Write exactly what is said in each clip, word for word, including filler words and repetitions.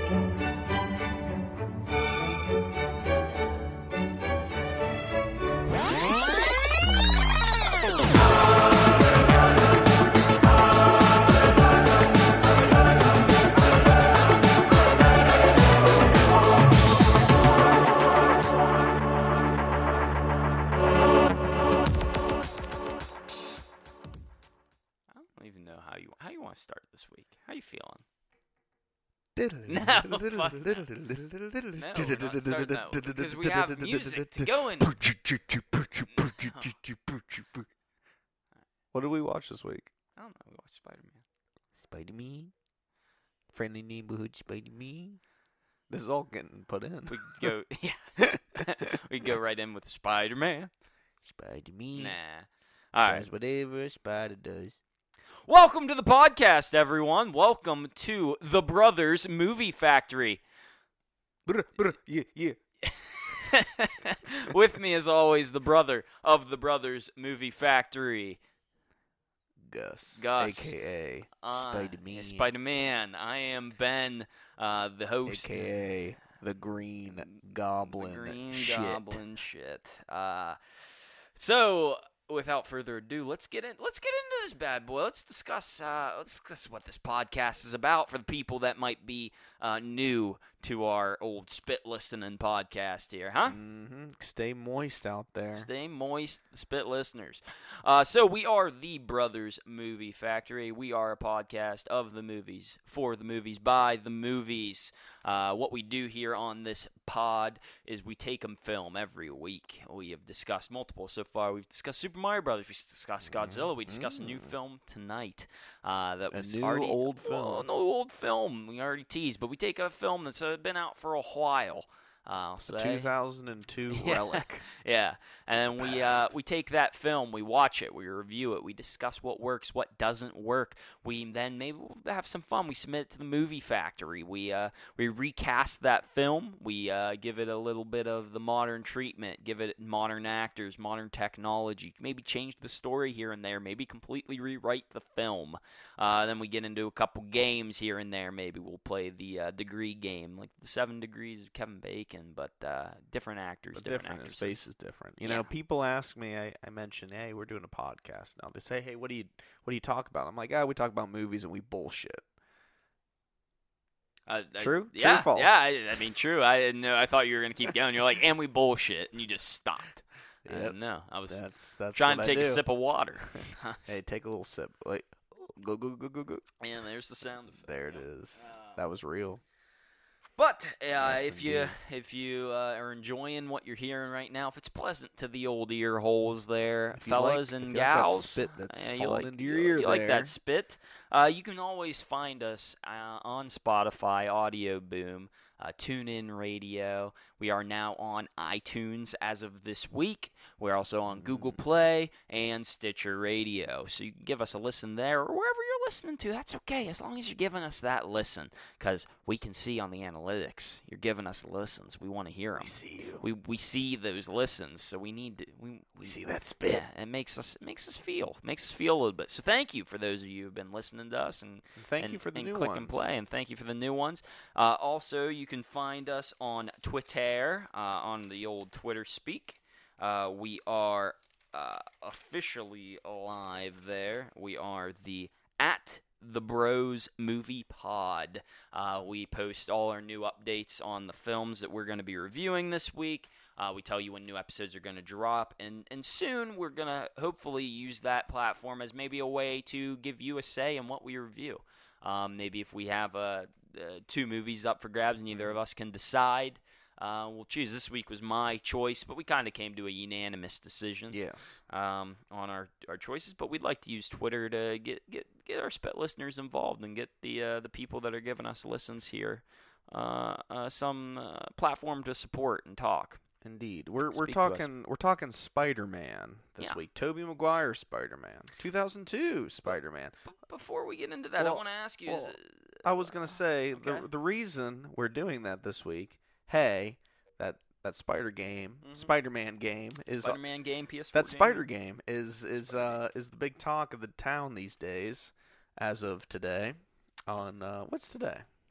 No, fuck no. No, we're not starting, no, because we have music to go in. What did we watch this week? I don't know. We watched Spider-Man. Spider-Man? Friendly neighborhood Spider-Man? This is all getting put in. We go, yeah. We go right in with Spider-Man. Spider-Man. Nah. All right. Does whatever a spider does. Welcome to the podcast, everyone. Welcome to the Brothers Movie Factory. Brr, brr, yeah, yeah. With me, as always, the brother of the Brothers Movie Factory, Gus. Gus. A K A uh, Spider-Man. Spider-Man. I am Ben, uh, the host. A K A the Green Goblin. The Green shit. Goblin shit. Uh, so... Without further ado, let's get in. Let's get into this bad boy. Let's discuss. Uh, let's discuss what this podcast is about for the people that might be uh, new to our old spit listening podcast here, huh? Mm-hmm. Stay moist out there. Stay moist, spit listeners. Uh, so we are the Brothers Movie Factory. We are a podcast of the movies, for the movies, by the movies. Uh, what we do here on this pod is we take them film every week. We have discussed multiple so far. We've discussed Super Mario Brothers. We discussed Godzilla. We discussed mm. a new film tonight. Uh, that a was new already, old film. Oh, no old film. We already teased, but we take a film that's uh, been out for a while. Uh, a two thousand two yeah. relic. Yeah, and then we uh, we take that film, we watch it, we review it, we discuss what works, what doesn't work. We then maybe we'll have some fun. We submit it to the Movie Factory. We uh, we recast that film. We uh, give it a little bit of the modern treatment. Give it modern actors, modern technology. Maybe change the story here and there. Maybe completely rewrite the film. Uh, then we get into a couple games here and there. Maybe we'll play the uh, degree game, like the Seven Degrees of Kevin Bacon, but uh, different actors, but different, different. actors. His face is different. You yeah. know, people ask me. I, I mention, hey, we're doing a podcast now. They say, hey, what do you what do you talk about? I'm like, ah, we talk about movies and we bullshit. Uh, I, true? Yeah, true or false? Yeah, I, I mean, true. I didn't know. I thought you were gonna keep going. You're like, and we bullshit, and you just stopped. Yep. Uh, no, I was that's, that's trying to what take I do. a sip of water. Hey, take a little sip. Like, go go go go go. And there's the sound effect. There it is. Uh, that was real. But uh, yes, if indeed. you if you uh, are enjoying what you're hearing right now, if it's pleasant to the old ear holes there, if fellas like, and if you like that gals, spit that's uh, you falling like into your you, ear you there. like that spit. Uh, you can always find us uh, on Spotify, Audio Boom, uh, TuneIn Radio. We are now on iTunes as of this week. We're also on Google Play and Stitcher Radio. So you can give us a listen there or wherever you're listening to. That's okay, as long as you're giving us that listen, because we can see on the analytics you're giving us listens. We want to hear them. We see you. We we see those listens, so we need to. We, we see that spit. Yeah, it makes us it makes us feel makes us feel a little bit. So thank you for those of you who've been listening to us and, and thank and, you for the and new click ones. and play, and thank you for the new ones. Uh, also, you can find us on Twitter, uh, on the old Twitter speak. Uh, we are uh, officially live there. We are the at the Bros Movie Pod. Uh, we post all our new updates on the films that we're going to be reviewing this week. Uh, we tell you when new episodes are going to drop, and, and soon we're going to hopefully use that platform as maybe a way to give you a say in what we review. Um, maybe if we have uh, uh, two movies up for grabs and neither of us can decide, Uh, we'll choose. This week was my choice, but we kind of came to a unanimous decision. Yes. Um, on our, our choices, but we'd like to use Twitter to get get, get our spit listeners involved and get the uh, the people that are giving us listens here uh, uh, some uh, platform to support and talk. Indeed, we're Speak we're to talking we're talking Spider-Man this Yeah. week. Tobey Maguire Spider-Man, two thousand two Spider-Man. B- before we get into that, Well, I want to ask you: well, is it, I was gonna say okay. the the reason we're doing that this week. Hey, that that Spider game, Mhm. Spider-Man game is Spider-Man game P S four that game? Spider game is is uh is the big talk of the town these days, as of today. On uh, what's today?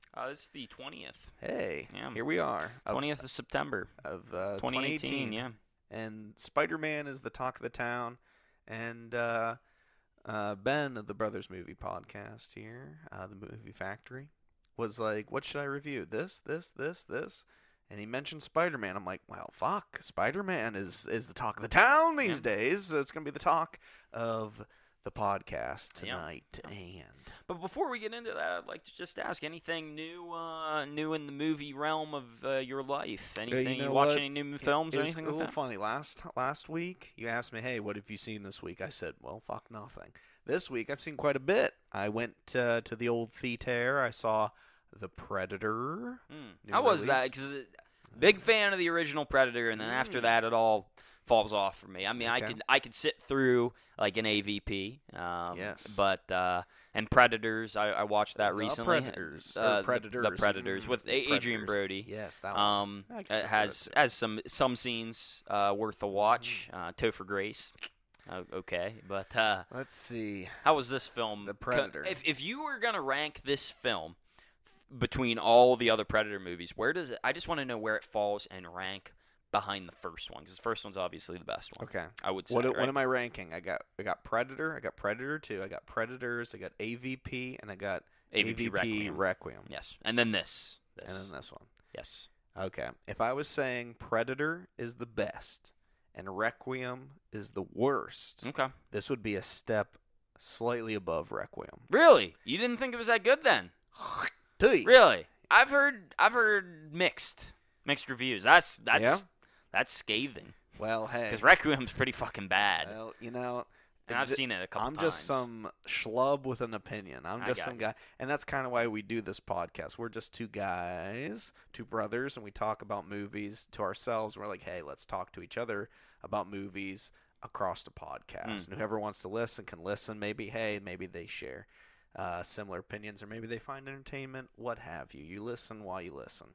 Uh, it's the twentieth. Hey, Yeah. here we are. Of, twentieth of September. of uh, twenty eighteen, yeah. And Spider-Man is the talk of the town. And uh, uh, Ben of the Brothers Movie Podcast here, uh, the Movie Factory, was like, what should I review? This, this, this, this? And he mentioned Spider-Man. I'm like, well, fuck. Spider-Man is, is the talk of the town these Yeah. days. So it's going to be the talk of the podcast tonight. Yeah. And But before we get into that, I'd like to just ask anything new uh, new in the movie realm of uh, your life? Anything, you you, know watch what? any new films it or was anything a like little that? funny. Last last week, you asked me, hey, what have you seen this week? I said, well, fuck nothing. This week, I've seen quite a bit. I went uh, to the old theater. I saw The Predator. Hmm. New How was release. that? Because big fan of the original Predator, and then after Mm. that, it all falls off for me. I mean, I Okay. could I could sit through like an A V P. Um, Yes. But uh, and Predators, I, I watched that The recently. Predators, Uh, or the- Predators. The, Predators Mm, with the A- Adrian Predators. Brody. Yes, that one. Um, I can it sit through has that too. has some some scenes uh, worth a watch. Uh, Topher Grace, uh, okay, but uh, Let's see. how was this film? The co- Predator. If if you were gonna rank this film between all the other Predator movies, where does it? I just want to know where it falls and rank behind the first one, because the first one's obviously the best one. Okay. I would say. What, right? what am I ranking? I got I got Predator. I got Predator two. I got Predators. I got A V P, and I got A V P Requiem. Requiem. Yes, and then this. this. And then this one. Yes. Okay. If I was saying Predator is the best and Requiem is the worst, Okay. this would be a step slightly above Requiem. Really? You didn't think it was that good then? Tui. Really? I've heard I've heard mixed mixed reviews. That's that's Yeah? that's scathing. Well, hey. Because Requiem's pretty fucking bad, Well, you know, and I've th- seen it a couple I'm times. just some schlub with an opinion. I'm I just got some you. guy, and that's kind of why we do this podcast. We're just two guys, two brothers, and we talk about movies to ourselves. We're like, hey, let's talk to each other about movies across the podcast. Mm. And whoever wants to listen can listen. Maybe, hey, maybe they share uh, similar opinions, or maybe they find entertainment. What have you? You listen while you listen.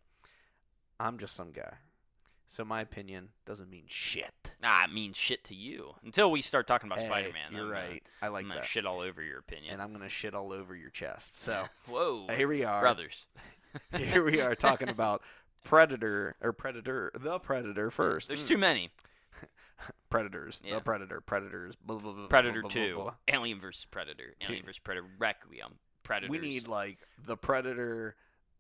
I'm just some guy, so my opinion doesn't mean shit. Ah, it means shit to you until we start talking about Hey, Spider-Man. You're I'm gonna- right. I like I'm gonna that. shit all over your opinion. And I'm gonna shit all over your chest. So whoa, here we are, brothers. here we are talking about Predator or Predator, the Predator first. There's Mm. too many. Predators, Yeah. the Predator, Predators, blah, blah, blah, Predator blah, blah, two, blah, blah. Alien versus Predator, Two. Alien versus Predator, Requiem, Predators. We need like the Predator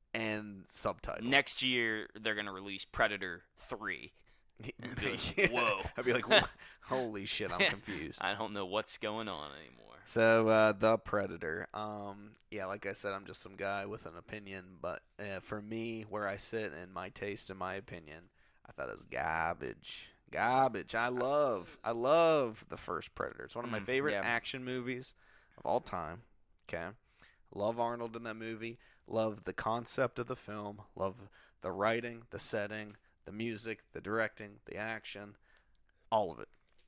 and subtitle. Next year they're gonna release Predator three. I'd be like, Yeah. whoa. I'd be like, "Wha- holy shit, I'm confused. I don't know what's going on anymore. So uh, the Predator. Um, yeah, like I said, I'm just some guy with an opinion, but uh, for me, where I sit and my taste and my opinion, I thought it was garbage. Garbage. I love, I love the first Predator. It's one of my Mm, favorite yeah. action movies of all time. Okay, love Arnold in that movie. Love the concept of the film. Love the writing, the setting, the music, the directing, the action, all of it.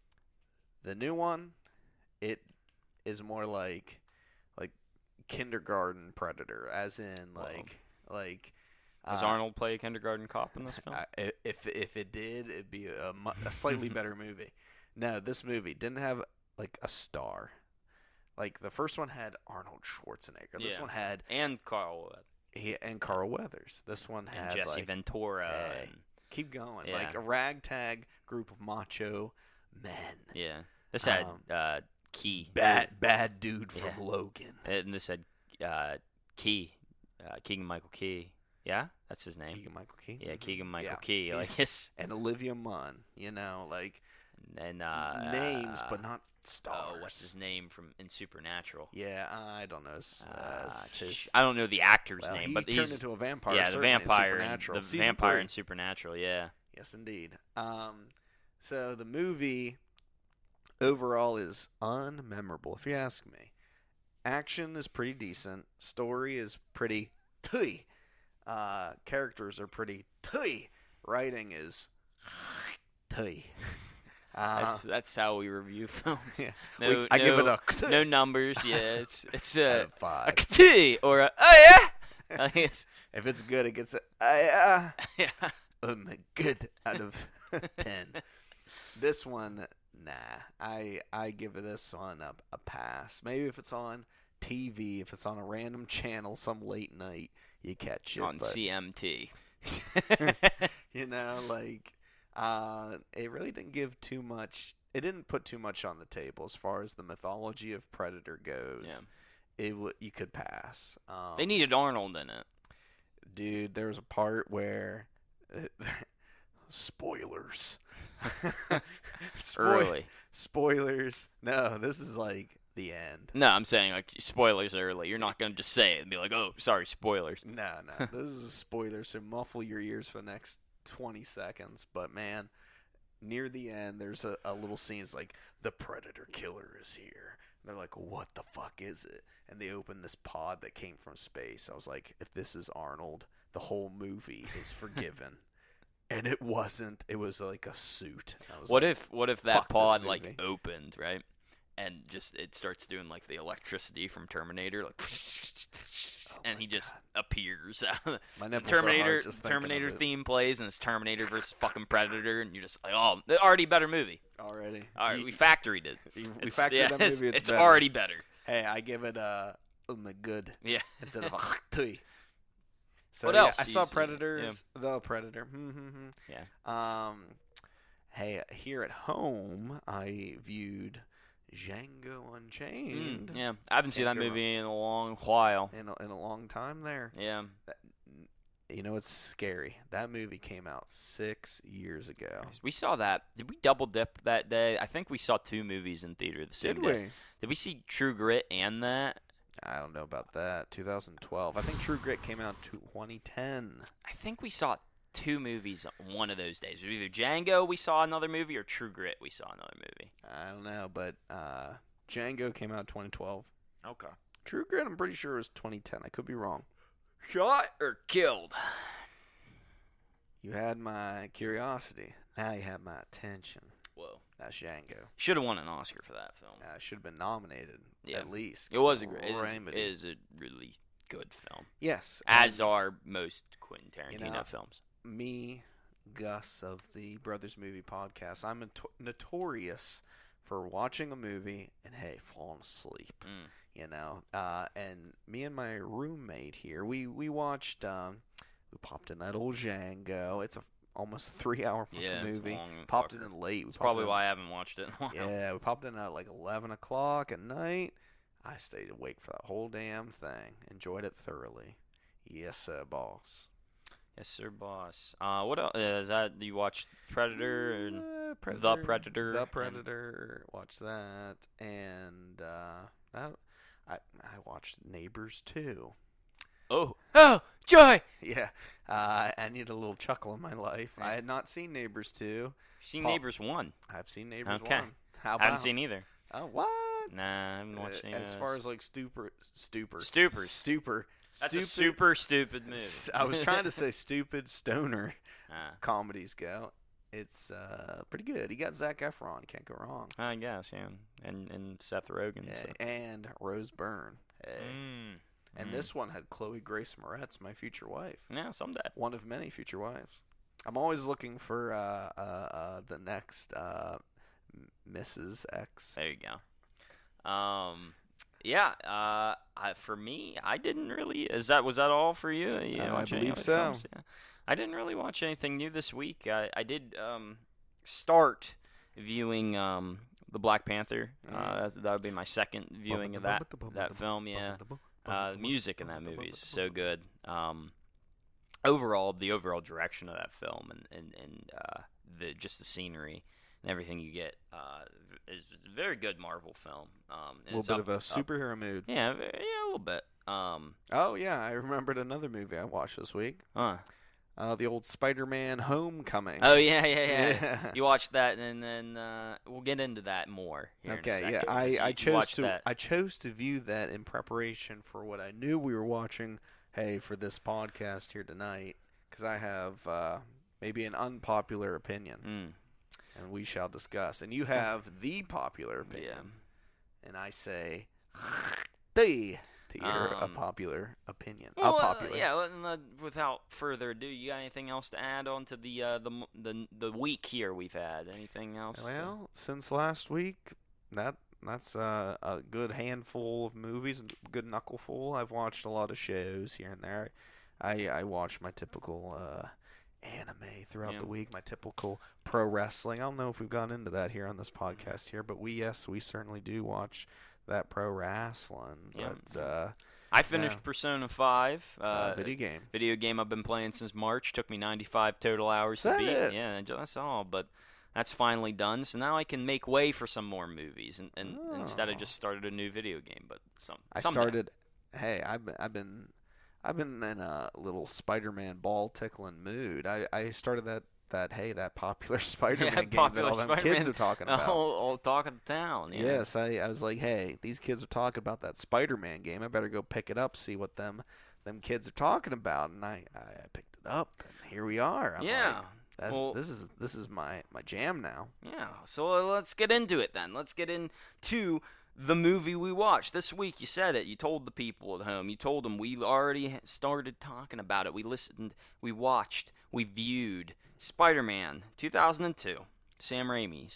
The new one, it is more like like kindergarten Predator, as in Whoa. like like. Does uh, Arnold play a kindergarten cop in this film? I- if if it did, it'd be a, mu- a slightly better movie. No, this movie didn't have like a star. Like the first one had Arnold Schwarzenegger. This Yeah. one had and Carl uh, he and Carl Weathers. This one and had Jesse like Ventura. Hey. And, keep going, Yeah. like a ragtag group of macho men. yeah, this had Um, uh, Key. Bad bad dude from Yeah. Logan. And this had uh, Key, uh, Keegan Michael Key. Yeah, that's his name. Keegan Michael Key. Yeah, Mhm. Keegan Michael Yeah. Key. Yeah. Like his And Olivia Munn. You know, like and uh, names, uh, but not stars. Oh, what's his name from in Supernatural? Yeah, I don't know. His, uh, Uh, his- sh- I don't know the actor's well, name, he but turned he's into a vampire. yeah, the certainly in vampire, in, Supernatural. the Season vampire three. in Supernatural. Yeah, Yes, indeed. Um, so the movie overall is unmemorable, if you ask me. Action is pretty decent. Story is pretty tui. Uh, characters are pretty tui. Writing is tui. Uh, that's that's how we review films. yeah. No, We- I no, give it a tui no numbers. Yeah, it's it's out a of a five. key or a oh yeah. I guess, If it's good, it gets a uh, yeah. um, good out of ten. This one, nah. I I give this one a, a pass. Maybe if it's on T V, if it's on a random channel some late night, you catch it. On but, C M T. you know, like, uh, it really didn't give too much. It didn't put too much on the table as far as the mythology of Predator goes. Yeah. It w- you could pass. Um, They needed Arnold in it. Dude, there was a part where spoilers. Spoil- Early. Spoilers. No, this is like the end. No, I'm saying like spoilers early. You're not gonna just say it and be like, "Oh, sorry, spoilers." No, no, this is a spoiler, so muffle your ears for the next twenty seconds. But man, near the end, there's a, a little scene. It's like, the Predator killer is here. And they're like, what the fuck is it? And they open this pod that came from space. I was like, if this is Arnold, the whole movie is forgiven. And it wasn't. It was like a suit. I was What like, if what if that fuck this pod movie. like opened, right? And just it starts doing like the electricity from Terminator, like, Oh and my he just God. appears. My the nipples are hard Terminator just thinking of Terminator it. theme plays, and it's Terminator versus fucking Predator, and you're just like, oh, already better movie. Already. All right, You- we factoried it. you- we It's- factored yeah, that it's- movie. It's, it's better. already better. Hey, I give it a um, a good Yeah. instead of a tui. So, What yeah, else I do saw you see? Predators. The Predator. Mm-hmm. Yeah. Um, hey, here at home, I viewed Django Unchained Mm, yeah. I haven't seen Can't that go movie in a long while. in a, in a long time. There, Yeah. that, you know, it's scary. That movie came out six years ago. We saw that. Did we double dip that day? I think we saw two movies in theater the same Did day. we? Did we see True Grit and that? I don't know about that. twenty twelve. I think True Grit came out in twenty ten. I think we saw two movies one of those days. Either Django we saw another movie or True Grit we saw another movie. I don't know, but uh, Django came out in twenty twelve. Okay. True Grit, I'm pretty sure it was twenty ten. I could be wrong. Shot or killed? You had my curiosity. Now you have my attention. Whoa. That's Django. Should have won an Oscar for that film. Uh, should have been nominated, Yeah. at least. It was a great. It Criminy. is, it is a really good film. Yes. As and are most Quentin Tarantino You know, films. me, Gus of the Brothers Movie Podcast, I'm noto- notorious for watching a movie and, hey, falling asleep. Mm. You know, uh, and me and my roommate here, we, we watched, um, we popped in that old Django. It's a almost a three-hour fucking Yeah, it's movie. long and Popped fucker. it in late. We That's popped probably it in- why I haven't watched it in a while. Yeah, we popped in at like eleven o'clock at night. I stayed awake for that whole damn thing. Enjoyed it thoroughly. Yes, sir, boss. Yes, sir, boss. Uh, what else? Uh, is that you watched Predator and Uh, Predator, The Predator The and- Predator. Watch that, and uh, that, I I watched Neighbors too. oh oh joy? Yeah, uh, I need a little chuckle in my life. Yeah. I had not seen Neighbors two. You've seen Paul- Neighbors one? I've seen Neighbors Okay. one. How I haven't about? seen either. Oh, what? Nah, I haven't watched Uh, any. as of far those. as like stupor, stupor, Stupors. stupor. That's stupid, a super stupid movie. S- I was trying to say stupid stoner Ah, comedies go. It's uh, pretty good. He got Zac Efron. You can't go wrong. I guess, yeah, and and Seth Rogen. Yeah, So. and Rose Byrne. Hey. Mm, And mm. this one had Chloe Grace Moretz, my future wife. Yeah, someday. One of many future wives. I'm always looking for uh, uh, uh, the next uh, M- Missus X. There you go. Um, yeah. Uh, I, for me, I didn't really. Is that was that all for you? You Uh, I watch any believe other so. films? Yeah. I didn't really watch anything new this week. I I did um start viewing um the Black Panther. Uh, Mm. that, that would be my second viewing of that that film. Yeah. Uh, the music in that movie is so good. Um, overall, the overall direction of that film and and and uh, the just the scenery and everything you get uh, is a very good Marvel film. Um, A little bit of a superhero mood. Yeah, ve- yeah, a little bit. Um, Oh, yeah. I remembered another movie I watched this week. huh. Uh, the old Spider-Man Homecoming. Oh yeah, yeah, yeah. Yeah. You watched that, and then uh, we'll get into that more. Here in a Okay, second, yeah, 'cause I, you- I you chose watched to that. I chose to view that in preparation for what I knew we were watching. Hey, for this podcast here tonight, because I have uh, maybe an unpopular opinion, Mm, and we shall discuss. And you have the popular opinion, yeah. and I say, the to your Um, unpopular opinion. Well, uh, unpopular. yeah. let- let- Without further ado, you got anything else to add on to the uh, the m- the the week here we've had? Anything else? to- Well, since last week, that that's uh, a good handful of movies, a good knuckleful. I've watched a lot of shows here and there. I I watch my typical uh, anime throughout Yeah. the week, my typical pro wrestling. I don't know if we've gone into that here on this podcast here, but we yes we certainly do watch that pro wrestling. Yeah, But yeah. uh, I finished Yeah. Persona five. Uh, uh, video game. video game I've been playing since March. Took me ninety-five total hours Is to that beat. it? Yeah, that's all. But that's finally done. So now I can make way for some more movies, and, and instead I Oh. just started a new video game. But some I someday. started. Hey, I've been, I've been, I've been in a little Spider-Man ball tickling mood. I, I started that that hey that popular Spider-Man game that popular all them Spider-Man. kids are talking about. all, all talk of the town. Yeah. Yes, I, I was like, hey, these kids are talking about that Spider-Man game. I better go pick it up, see what them them kids are talking about. And I, I picked it up, and here we are. I'm Yeah. like, That's, Well- this is this is my, my jam now. Yeah, so uh, let's get into it then. Let's get into the movie we watched this week. You said it. You told the people at home. You told them we already started talking about it. We listened. We watched. We viewed Spider-Man two thousand two. Sam Raimi's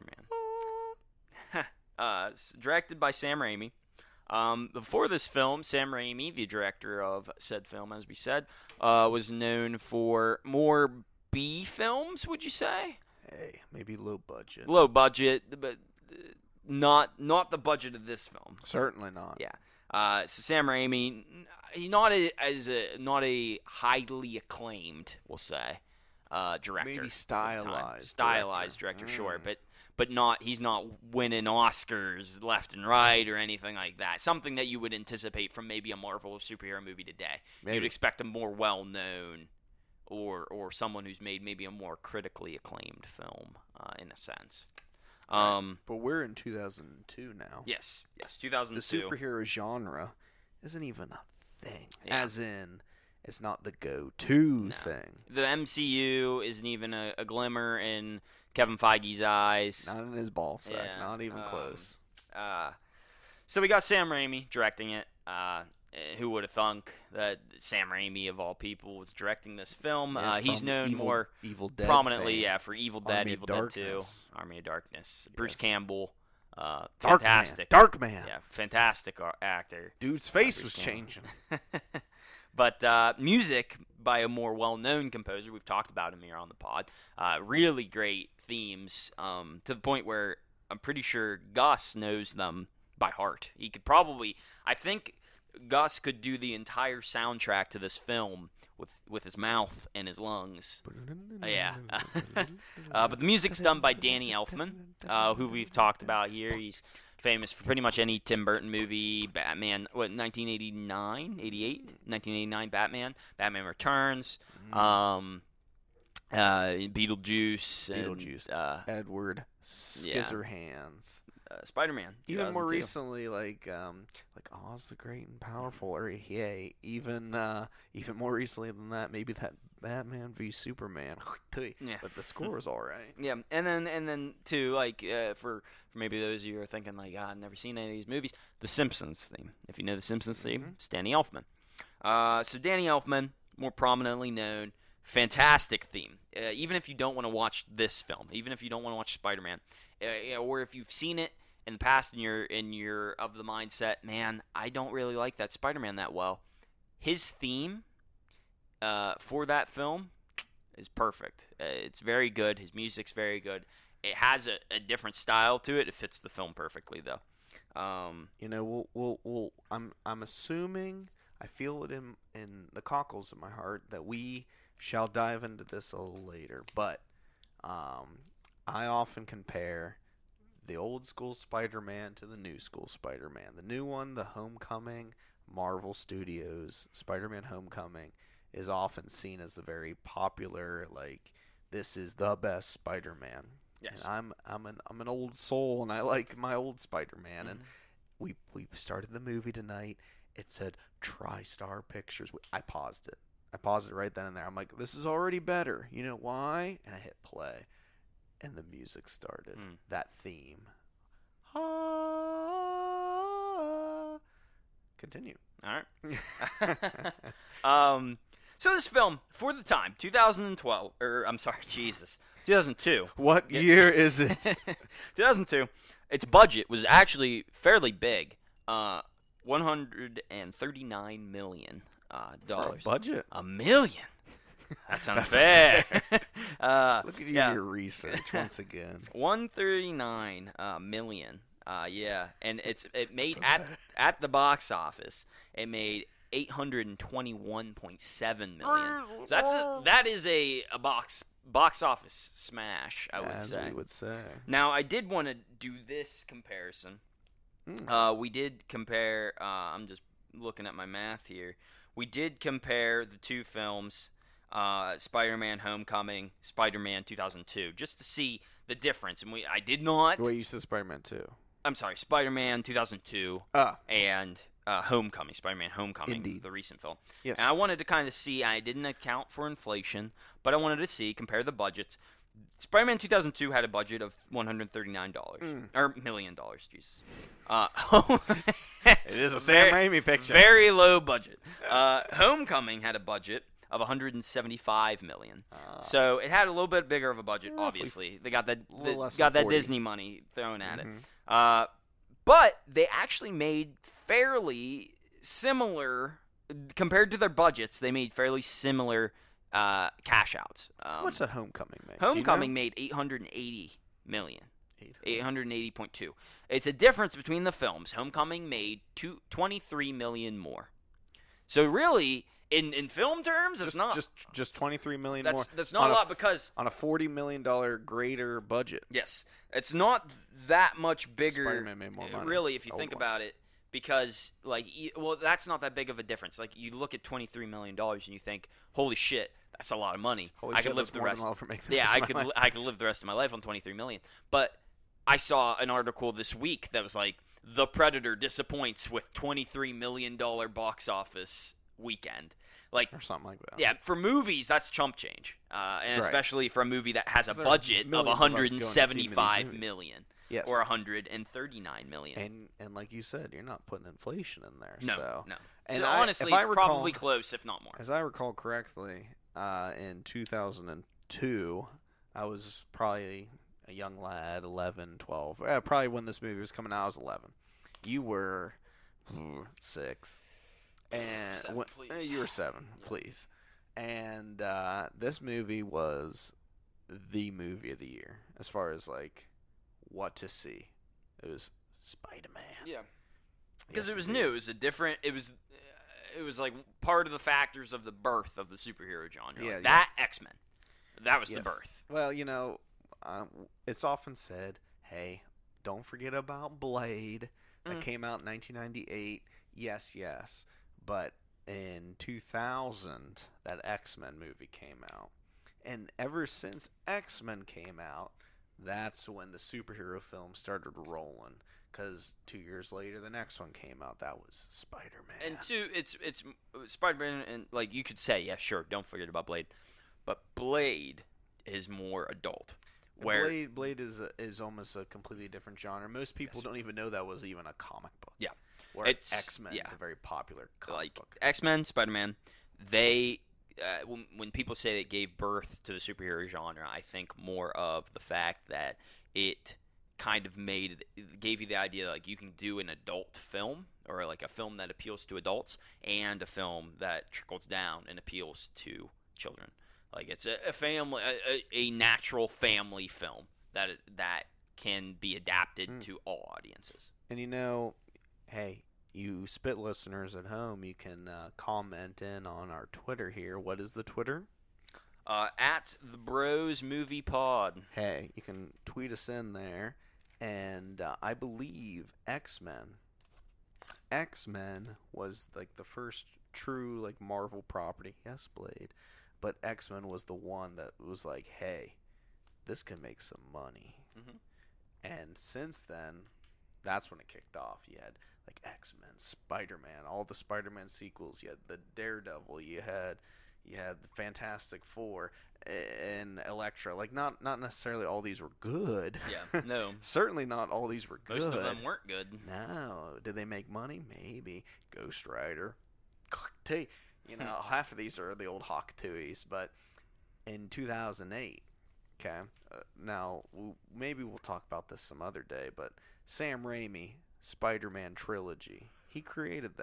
Spider-Man. uh, s- directed by Sam Raimi. Um, before this film, Sam Raimi, the director of said film, as we said, uh, was known for more B films, would you say? Hey, maybe low budget. Low budget, but uh, not not the budget of this film. Certainly not. Yeah. Uh, so Sam Raimi, he's not a, as a not a highly acclaimed, we'll say, uh, director. Maybe for the time. stylized stylized director. director, sure, Mm. but but not he's not winning Oscars left and right or anything like that. Something that you would anticipate from maybe a Marvel superhero movie today. You'd Maybe. expect a more well known. Or, or someone who's made maybe a more critically acclaimed film, uh, in a sense. Right. Um, But we're in two thousand two now. yes, yes, two thousand The two. superhero genre isn't even a thing. Yeah. As in, it's not the go-to No. thing. The M C U isn't even a, a glimmer in Kevin Feige's eyes. Not in his ball sack. Yeah, Not even um, close. Uh, so we got Sam Raimi directing it. Uh, eh, who would have thunk that Sam Raimi, of all people, was directing this film? Yeah, uh, he's from known Evil- more Evil Dead prominently, fame. yeah, for Evil Dead, Army of Evil Dead two, Darkness. Army of Darkness. Bruce Yes. Campbell, uh, Dark fantastic. Man. Dark Man. Yeah, fantastic ar- actor. Dude's face Bruce was Campbell. changing. But uh, music by a more well-known composer. We've talked about him here on the pod. Uh, really great themes, um, to the point where I'm pretty sure Gus knows them by heart. He could probably, I think, Gus could do the entire soundtrack to this film with with his mouth and his lungs. Uh, yeah. uh, but the music's done by Danny Elfman, uh, who we've talked about here. He's famous for pretty much any Tim Burton movie. Batman, what, nineteen eighty-nine, eighty-eight, nineteen eighty-nine Batman, Batman Returns, um, uh, Beetlejuice, and, Beetlejuice. uh, Edward Yeah. Scissorhands. uh, Spider-Man. Even more two thousand two. recently, like um, like Oz the Great and Powerful, or yeah, even uh, even more recently than that, maybe that Batman v Superman. Yeah. But the score was all right. Yeah, and then and then too, like uh, for for maybe those of you who are thinking like, ah, I've never seen any of these movies. The Simpsons theme. If you know the Simpsons theme, Mhm. it's Danny Elfman. Uh, so Danny Elfman, more prominently known, fantastic theme. Uh, even if you don't want to watch this film, even if you don't want to watch Spider-Man, uh, or if you've seen it in the past and you're and you're of the mindset, man, I don't really like that Spider-Man that well. His theme uh, for that film is perfect. Uh, it's very good. His music's very good. It has a, a different style to it. It fits the film perfectly, though. Um, You know, we'll, we'll, we'll, I'm, I'm assuming, I feel it in, in the cockles of my heart that we shall dive into this a little later. But um, I often compare the old school Spider-Man to the new school Spider-Man. The new one, the Homecoming, Marvel Studios Spider-Man Homecoming, is often seen as a very popular, like, this is the best Spider-Man. yes. And I'm I'm an I'm an old soul, and I like my old Spider-Man. And Mhm. we we started the movie tonight. It said TriStar Pictures. I paused it. I paused it right then and there. I'm like, this is already better. You know why? And I hit play, and the music started. Mm. That theme. Ah. Continue. All right. um, so this film, for the time, two thousand twelve, or I'm sorry, Jesus, two thousand two. What Yeah. year is it? two thousand two. Its budget was actually fairly big, uh, one hundred thirty-nine million uh, For a dollars. budget. A million. That's That's unfair. uh, Look at you yeah. and your research once again. one thirty-nine uh, million. Uh, yeah, and it's it made That's at at the box office. It made eight hundred twenty-one point seven million. So that's a, that is a, a box box office smash, I would As say. we would say. Now, I did want to do this comparison. Mm. Uh, we did compare. Uh, I'm just looking at my math here. We did compare the two films, uh, Spider-Man: Homecoming, Spider-Man two thousand two, just to see the difference. And we, I did not. Wait, you said Spider-Man two. I'm sorry, Spider-Man two thousand two Ah, and uh, Homecoming, Spider-Man: Homecoming, Indeed. the recent film. yes. And I wanted to kind of see. I didn't account for inflation, but I wanted to see, compare the budgets. Spider-Man two thousand two had a budget of one hundred thirty-nine dollars Mm. or million dollars. Jesus. Uh, It is a Sam very, Raimi picture. Very low budget. Uh, Homecoming had a budget of one hundred seventy-five million. Uh, So it had a little bit bigger of a budget. roughly Obviously, they got that a little the, less got than that forty. Disney money thrown at it. mhm. Uh, but they actually made fairly similar compared to their budgets. They made fairly similar uh, cash outs. Um, How much did Homecoming make? Do you know? Homecoming made eight hundred eighty million. Eight eight hundred eighty point two. It's a difference between the films. Homecoming made two, twenty-three million more. So really, in, in film terms, it's Just, not just just twenty-three million that's more that's not on a a lot f- because on a forty million dollar greater budget. yes, it's not that much bigger. Spider-Man made more uh, money. Really, if you Old think one. about it, because like e- well, that's not that big of a difference. Like you look at twenty-three million dollars and you think, holy shit, that's a lot of money. Holy I shit, could live that's the more rest. than I'll ever make the Yeah, rest I of my could life. li- I could live the rest of my life on twenty-three million. But I saw an article this week that was like The Predator disappoints with twenty-three million dollar box office weekend. Like or something like that. yeah, for movies that's chump change, uh, and Right. especially for a movie that has a 'Cause there are budget of millions of us one going to hundred see seventy-five these movies. million Yes. or one hundred thirty-nine million. and and like you said, you're not putting inflation in there. no, so. no. And so I- honestly, if I it's recall- probably close, if not more. As I recall correctly, uh, in two thousand two, I was probably a young lad, eleven, twelve. Uh, probably when this movie was coming out, I was eleven. You were mm, six. And Seven, when- please. uh, you were seven, Yeah. please. And uh, this movie was the movie of the year as far as like what to see. It was Spider-Man. Yeah. Because Yes, it was indeed. new. It was a different. It was. uh, It was like part of the factors of the birth of the superhero genre. Yeah, Like, yeah. that X Men. That was Yes. the birth. Well, you know, um, it's often said, "Hey, don't forget about Blade." That Mm. came out in nineteen ninety-eight. Yes, yes, but in two thousand, that X-Men movie came out, and ever since X-Men came out, that's when the superhero films started rolling. Because two years later, the next one came out. That was Spider-Man. And two, it's it's Spider Man, and like you could say, yeah, sure, don't forget about Blade, but Blade is more adult. Where Blade, Blade is a, is almost a completely different genre. Most people Yes. don't even know that was even a comic book. Yeah. Where It's- X Men yeah. is a very popular comic like book. X Men, Spider Man, they uh, when when people say it gave birth to the superhero genre, I think more of the fact that it kind of made it gave you the idea like you can do an adult film or like a film that appeals to adults and a film that trickles down and appeals to children. Like it's a, a family, a, a, a natural family film that that can be adapted Mm. to all audiences. And you know, hey, you Spit listeners at home, you can uh, comment in on our Twitter here. What is the Twitter? Uh, at the Bros Movie Pod. Hey, you can tweet us in there. And uh, I believe X-Men. X-Men was like the first true like Marvel property. Yes, Blade. But X-Men was the one that was like, hey, this can make some money. Mhm. And since then, that's when it kicked off. You had like X-Men, Spider-Man, all the Spider-Man sequels. You had the Daredevil. You had you had the Fantastic Four and Elektra. Like not not necessarily all these were good. Yeah, no. Certainly not all these were good. Most of them weren't good. No. Did they make money? Maybe. Ghost Rider. T. You know, half of these are the old Hawk Tuies, but in two thousand eight, okay, uh, now w- maybe we'll talk about this some other day, but Sam Raimi, Spider-Man trilogy, he created that.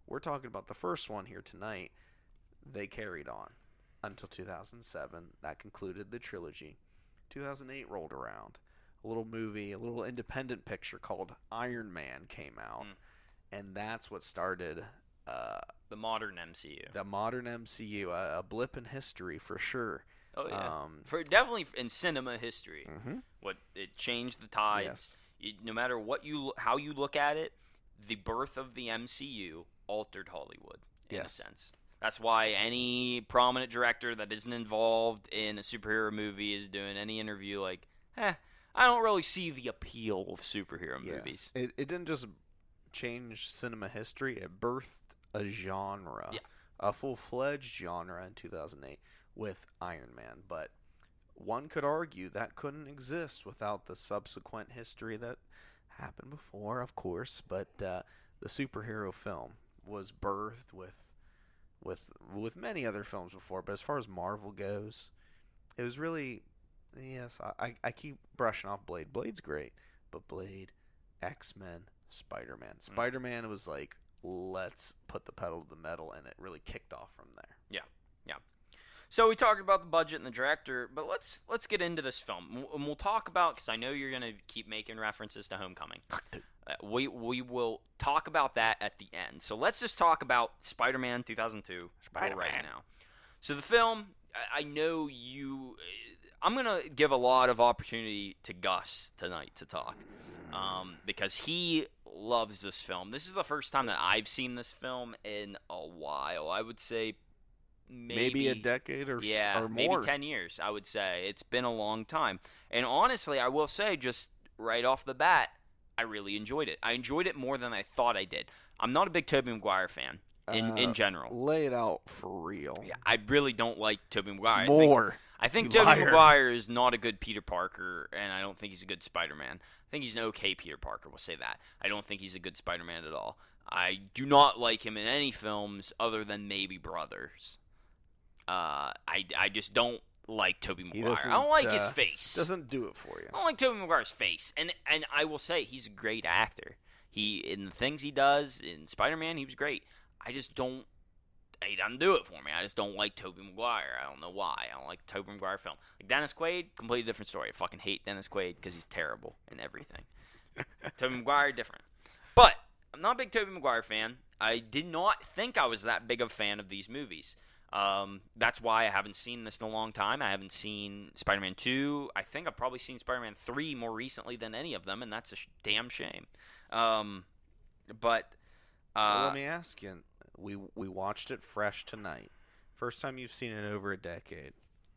we're talking about the first one here tonight. They carried on until two thousand seven. That concluded the trilogy. two thousand eight rolled around. A little movie, a little independent picture called Iron Man came out. Mm. And that's what started uh, the modern M C U. The modern M C U, a, a blip in history for sure. Oh yeah, um, for definitely in cinema history. Mm-hmm. What it changed the tides. Yes. It, no matter what you how you look at it, the birth of the M C U altered Hollywood in yes. a sense. That's why any prominent director that isn't involved in a superhero movie is doing any interview like, eh, I don't really see the appeal of superhero yes. movies. It, it didn't just change cinema history, it birthed a genre. Yeah. A full-fledged genre in two thousand eight with Iron Man. But one could argue that couldn't exist without the subsequent history that happened before, of course. But uh, the superhero film was birthed with with with many other films before. But as far as Marvel goes, it was really, yes, I, I keep brushing off Blade. Blade's great, but Blade, X-Men, Spider-Man. Spider-Man was like, let's put the pedal to the metal, and it really kicked off from there. Yeah, yeah. So we talked about the budget and the director, but let's let's get into this film, and we'll talk about, because I know you're gonna keep making references to Homecoming. Uh, we we will talk about that at the end. So let's just talk about Spider-Man two thousand two Spider-Man. right now. So the film, I, I know you. I'm gonna give a lot of opportunity to Gus tonight to talk, um, because he loves this film. This is the first time that I've seen this film in a while. I would say maybe, maybe a decade or, yeah, or more. Maybe ten years, I would say. It's been a long time. And honestly, I will say, just right off the bat, I really enjoyed it. I enjoyed it more than I thought I did. I'm not a big Tobey Maguire fan in, uh, in general. Lay it out for real. Yeah, I really don't like Tobey Maguire. More. I think, I think You Tobey liar. Maguire is not a good Peter Parker, and I don't think he's a good Spider-Man. I think he's an okay Peter Parker, we'll say that. I don't think he's a good Spider-Man at all. I do not like him in any films other than maybe Brothers. Uh, I, I just don't like Tobey Maguire. I don't like uh, his face. Doesn't do it for you. I don't like Tobey Maguire's face. And and I will say, he's a great actor. He in the things he does, in Spider-Man, he was great. I just don't, he doesn't do it for me. I just don't like Tobey Maguire. I don't know why. I don't like Tobey Maguire film. Like Dennis Quaid, completely different story. I fucking hate Dennis Quaid because he's terrible in everything. Tobey Maguire, different. But I'm not a big Tobey Maguire fan. I did not think I was that big of a fan of these movies. Um, that's why I haven't seen this in a long time. I haven't seen Spider-Man two. I think I've probably seen Spider-Man three more recently than any of them, and that's a sh- damn shame. Um, but uh, well, let me ask you. We we watched it fresh tonight. First time you've seen it over a decade.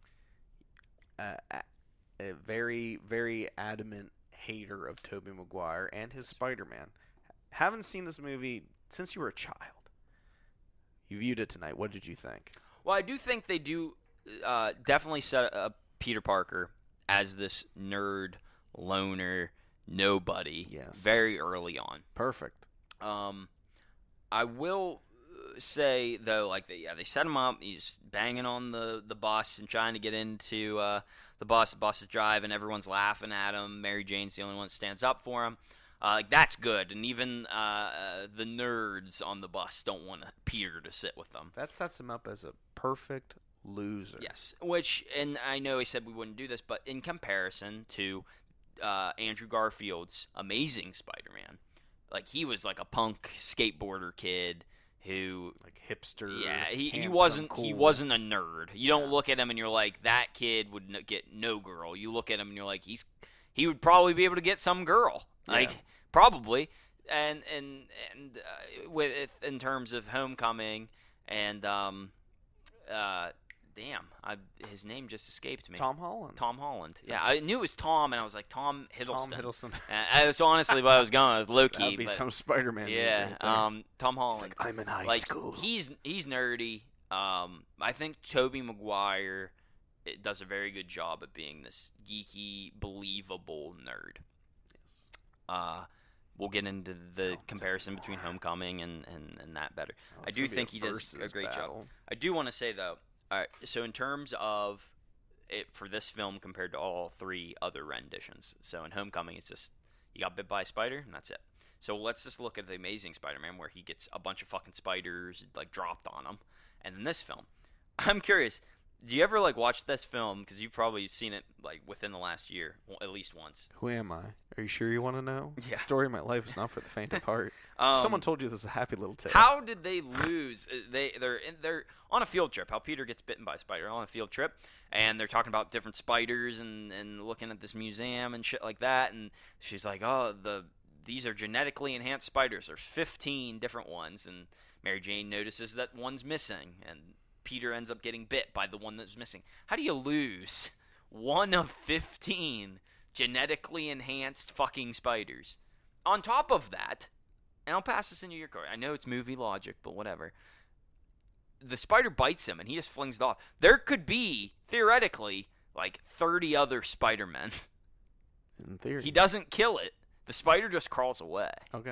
Uh, a, a very very adamant hater of Tobey Maguire and his Spider-Man. Haven't seen this movie since you were a child. You viewed it tonight. What did you think? Well, I do think they do uh, definitely set up Peter Parker as this nerd, loner, nobody Yes. very early on. Perfect. Um, I will say, though, like, they, yeah, they set him up. He's banging on the, the bus and trying to get into uh, the bus. The bus is driving. Everyone's laughing at him. Mary Jane's the only one that stands up for him. Uh, like, that's good. And even uh, uh, the nerds on the bus don't want Peter to sit with them. That sets him up as a perfect loser. Yes, which, and I know he said we wouldn't do this, but in comparison to uh, Andrew Garfield's amazing Spider-Man, like, he was like a punk skateboarder kid who, like hipster. yeah, he, he handsome, wasn't cool. he wasn't a nerd. You don't Yeah. look at him and you're like, that kid would no, get no girl. You look at him and you're like, he's he would probably be able to get some girl, like Yeah. probably. And and and uh, with in terms of Homecoming and um, uh, damn, I, his name just escaped me. Tom Holland. Tom Holland. Yeah, Yes. I knew it was Tom, and I was like, Tom Hiddleston. Tom Hiddleston. Uh, that's honestly what I was going. I was low key. That'd be but, some Spider-Man. yeah, movie right there. um, Tom He's Holland. like, I'm in high like school. he's he's nerdy. Um, I think Tobey Maguire it does a very good job at being this geeky, believable nerd. Yes. Uh, we'll get into the Tom comparison Tobey between Maguire. Homecoming and, and, and that better. Oh, I it's do gonna be think he does a versus great job. battle. I do want to say though, all right, so in terms of it for this film compared to all three other renditions, so in Homecoming it's just you got bit by a spider and that's it. So let's just look at the Amazing Spider-Man, where he gets a bunch of fucking spiders like dropped on him, and in this film, I'm curious. Do you ever like watch this film? Because you've probably seen it like within the last year, well, at least once. Who am I? Are you sure you want to know? Yeah. The story of my life is not for the faint of heart. Um, Someone told you this is a happy little tale. How did they lose? Uh, They they're in, they're on a field trip. How Peter gets bitten by a spider on a field trip, and they're talking about different spiders and, and looking at this museum and shit like that. And she's like, "Oh, the these are genetically enhanced spiders. There's fifteen different ones." And Mary Jane notices that one's missing, and Peter ends up getting bit by the one that's missing. How do you lose one of fifteen genetically enhanced fucking spiders? On top of that, and I'll pass this into your court. I know it's movie logic, but whatever. The spider bites him, and he just flings it off. There could be, theoretically, like thirty other Spider-Men. In theory. He doesn't kill it. The spider just crawls away. Okay.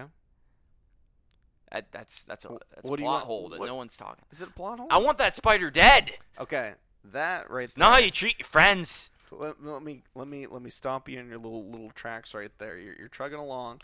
That, that's that's a, that's What a do you plot want- hole that what- no one's talking. Is it a plot hole? I want that spider dead. Okay, that right It's not how there. you treat your friends. Let, let me let me let me stop you in your little little tracks right there. You're, you're trugging along.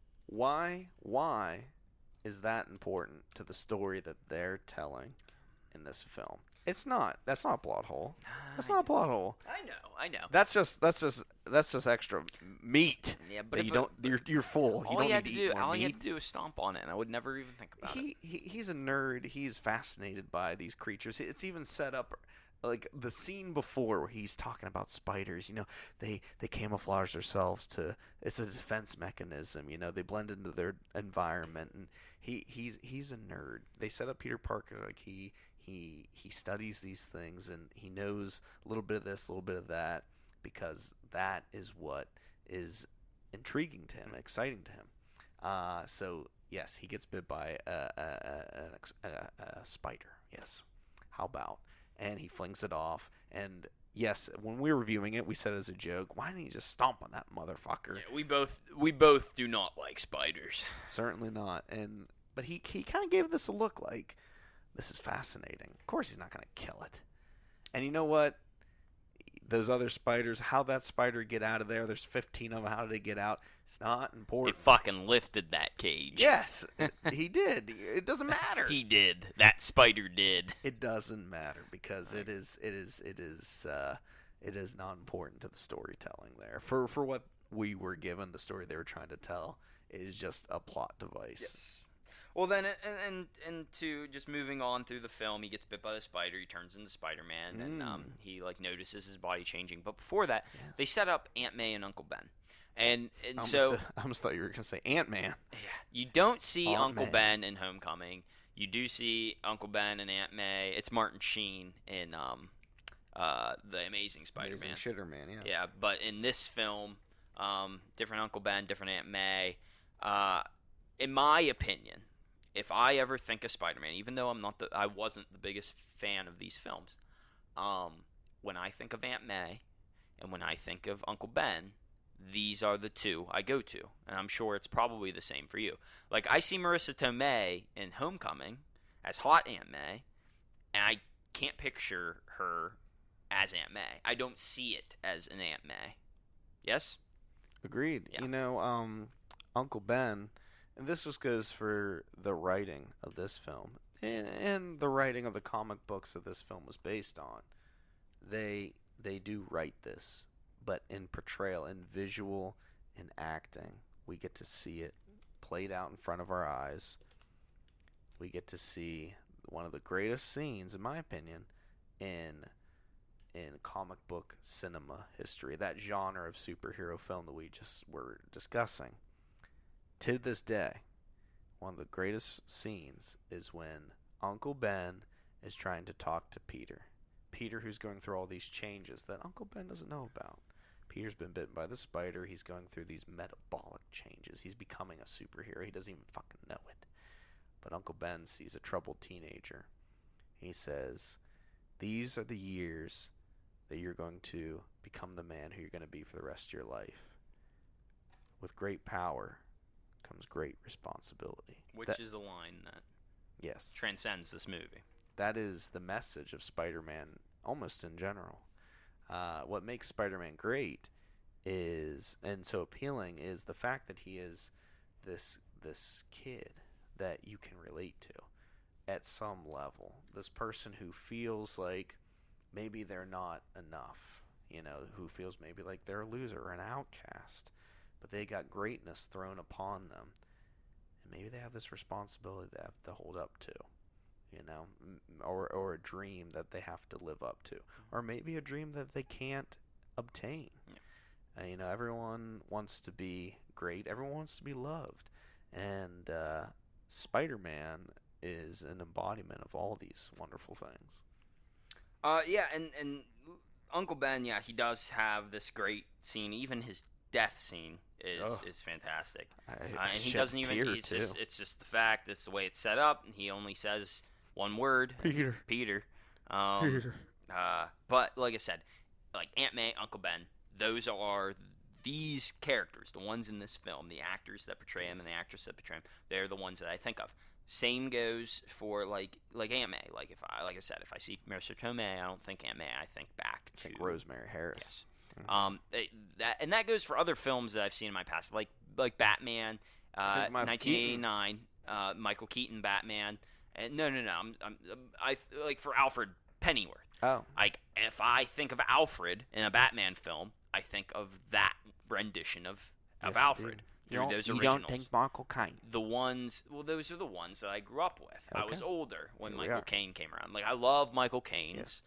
Why why is that important to the story that they're telling in this film? It's not. That's not a plot hole. That's I not a plot hole. I know, I know. That's just that's just that's just extra meat. Yeah, but But if you it- don't. You're you're full. You all don't you had need to to do, eat more all meat. you had to do is stomp on it, and I would never even think about it. he, he he's a nerd. He's fascinated by these creatures. It's even set up like the scene before where he's talking about spiders. You know, they they camouflage themselves to. It's a defense mechanism. You know, they blend into their environment, and he he's he's a nerd. They set up Peter Parker like he he he studies these things, and he knows a little bit of this, a little bit of that, because that is what is intriguing to him, exciting to him. Uh, so yes, he gets bit by a, a, a, a, a, a spider. Yes, how about? And he flings it off. And yes, when we were reviewing it, we said as a joke, "Why didn't you just stomp on that motherfucker?" Yeah, we both we both do not like spiders. Certainly not. And but he he kind of gave this a look like, this is fascinating. Of course, he's not going to kill it. And you know what? Those other spiders, how that spider get out of there? There's fifteen of them. How did it get out? It's not He important. fucking lifted that cage. Yes, he did. It doesn't matter. He did. That spider did. It doesn't matter because it is it is it is uh, it is not important to the storytelling there. For for what we were given, the story they were trying to tell is just a plot device. Well, then, and, and and to just moving on through the film, he gets bit by the spider. He turns into Spider-Man, and um, Mm. he like notices his body changing. But before that, Yes. they set up Aunt May and Uncle Ben, and and I almost, so I almost thought you were going to say Ant-Man. yeah, you don't see Aunt Uncle May. Ben in Homecoming. You do see Uncle Ben and Aunt May. It's Martin Sheen in um, uh, the Amazing Spider-Man. Amazing Shitter Man, yes. Yeah, but in this film, um, different Uncle Ben, different Aunt May. Uh, in my opinion, if I ever think of Spider-Man, even though I'm not the, I wasn't the biggest fan of these films, um, when I think of Aunt May, and when I think of Uncle Ben, these are the two I go to, and I'm sure it's probably the same for you. Like I see Marissa Tomei in Homecoming as hot Aunt May, and I can't picture her as Aunt May. I don't see it as an Aunt May. Yes? Agreed. Yeah. You know, um, Uncle Ben, and this just goes for the writing of this film and, and the writing of the comic books that this film was based on. They they do write this, but in portrayal, in visual, in acting, we get to see it played out in front of our eyes. We get to see one of the greatest scenes, in my opinion, in in comic book cinema history, that genre of superhero film that we just were discussing. To this day, one of the greatest scenes is when Uncle Ben is trying to talk to Peter. Peter, who's going through all these changes that Uncle Ben doesn't know about. Peter's been bitten by the spider. He's going through these metabolic changes. He's becoming a superhero. He doesn't even fucking know it. But Uncle Ben sees a troubled teenager. He says, "These are the years that you're going to become the man who you're going to be for the rest of your life. With great power comes great responsibility." Which That- is a line that yes, transcends this movie. that is the message of Spider-Man almost in general. Uh, what makes Spider-Man great is, and so appealing, is the fact that he is this this kid that you can relate to at some level. This person who feels like maybe they're not enough, you know, who feels maybe like they're a loser or an outcast, but they got greatness thrown upon them. And maybe they have this responsibility they have to hold up to, you know, or, or a dream that they have to live up to, or maybe a dream that they can't obtain. Yeah. Uh, you know, everyone wants to be great. Everyone wants to be loved. And uh, Spider-Man is an embodiment of all these wonderful things. Uh, yeah, and, and Uncle Ben, yeah, he does have this great scene. Even his death scene is oh. is fantastic. I, uh, I and he doesn't even. It's too. just it's just the fact. It's the way it's set up. And he only says one word. Peter. Peter. Um, Peter. Uh, but like I said, like Aunt May, Uncle Ben, those are these characters, the ones in this film, the actors that portray him and the actress that portray him. They're the ones that I think of. Same goes for like like Aunt May. Like if I like I said, if I see Marissa Tomei, I don't think Aunt May. I think back I to think Rosemary Harris. Yes. Mm-hmm. Um, they, that and that goes for other films that I've seen in my past, like like Batman, uh, nineteen eighty-nine, uh, Michael Keaton Batman. And no, no, no. I'm, I'm I like for Alfred Pennyworth. Oh, like if I think of Alfred in a Batman film, I think of that rendition of of yes, Alfred. Indeed. Through you those you originals. don't think Michael Caine? The ones, well, those are the ones that I grew up with. Okay. I was older when Here we Michael are. Caine came around. Like I love Michael Caine's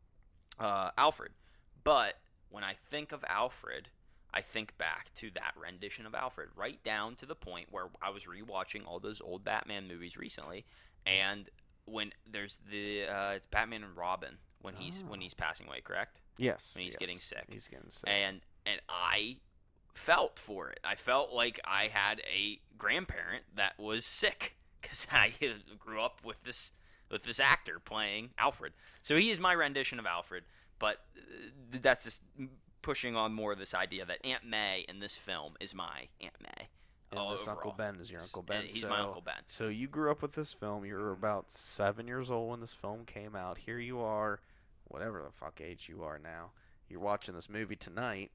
uh, Alfred, but when I think of Alfred, I think back to that rendition of Alfred, right down to the point where I was rewatching all those old Batman movies recently, and when there's the uh, it's Batman and Robin when he's Oh. when he's passing away, correct? Yes. When he's yes. getting sick. He's getting sick. And and I felt for it. I felt like I had a grandparent that was sick because I grew up with this with this actor playing Alfred. So he is my rendition of Alfred, but uh, that's just pushing on more of this idea that Aunt May in this film is my Aunt May. And all this overall. Uncle Ben is your Uncle Ben. He's so, my Uncle Ben. So you grew up with this film. You were about seven years old when this film came out. Here you are, whatever the fuck age you are now. You're watching this movie tonight.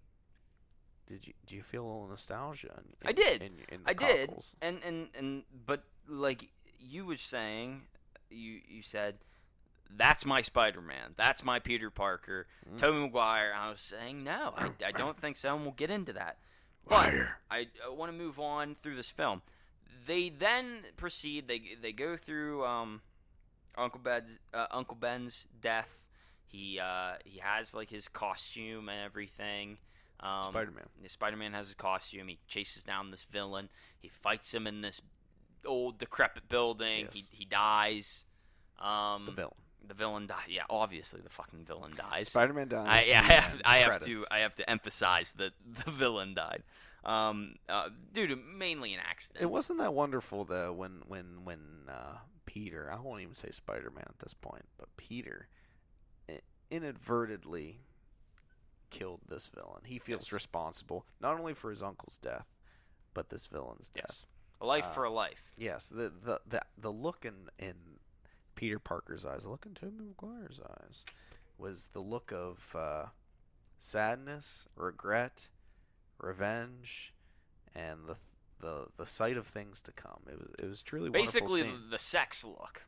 Did you do you feel a little nostalgia? In, I did. In, in the I did. cockles? And and and but like you were saying, you you said that's my Spider-Man. That's my Peter Parker. Mm. Tobey Maguire. I was saying no. I, I don't think so, and we'll get into that. But Liar. I, I want to move on through this film. They then proceed. They they go through um, Uncle Ben's uh, Uncle Ben's death. He uh, he has like his costume and everything. Um, Spider-Man. Spider-Man has his costume. He chases down this villain. He fights him in this old decrepit building. Yes. He he dies. Um, The villain. The villain dies. Yeah, obviously the fucking villain dies. Spider-Man dies. I, the I have, end. I have Credits. to I have to emphasize that the villain died, um, uh, due to mainly an accident. It wasn't that wonderful though when when when uh, Peter. I won't even say Spider-Man at this point, but Peter i- inadvertently killed this villain. He feels Yes. responsible not only for his uncle's death, but this villain's death. Yes, a life Uh, for a life. Yes, the the the, the look in, in Peter Parker's eyes, the look in Tobey Maguire's eyes, was the look of uh, sadness, regret, revenge, and the the the sight of things to come. It was it was truly Basically, wonderful the, the sex look.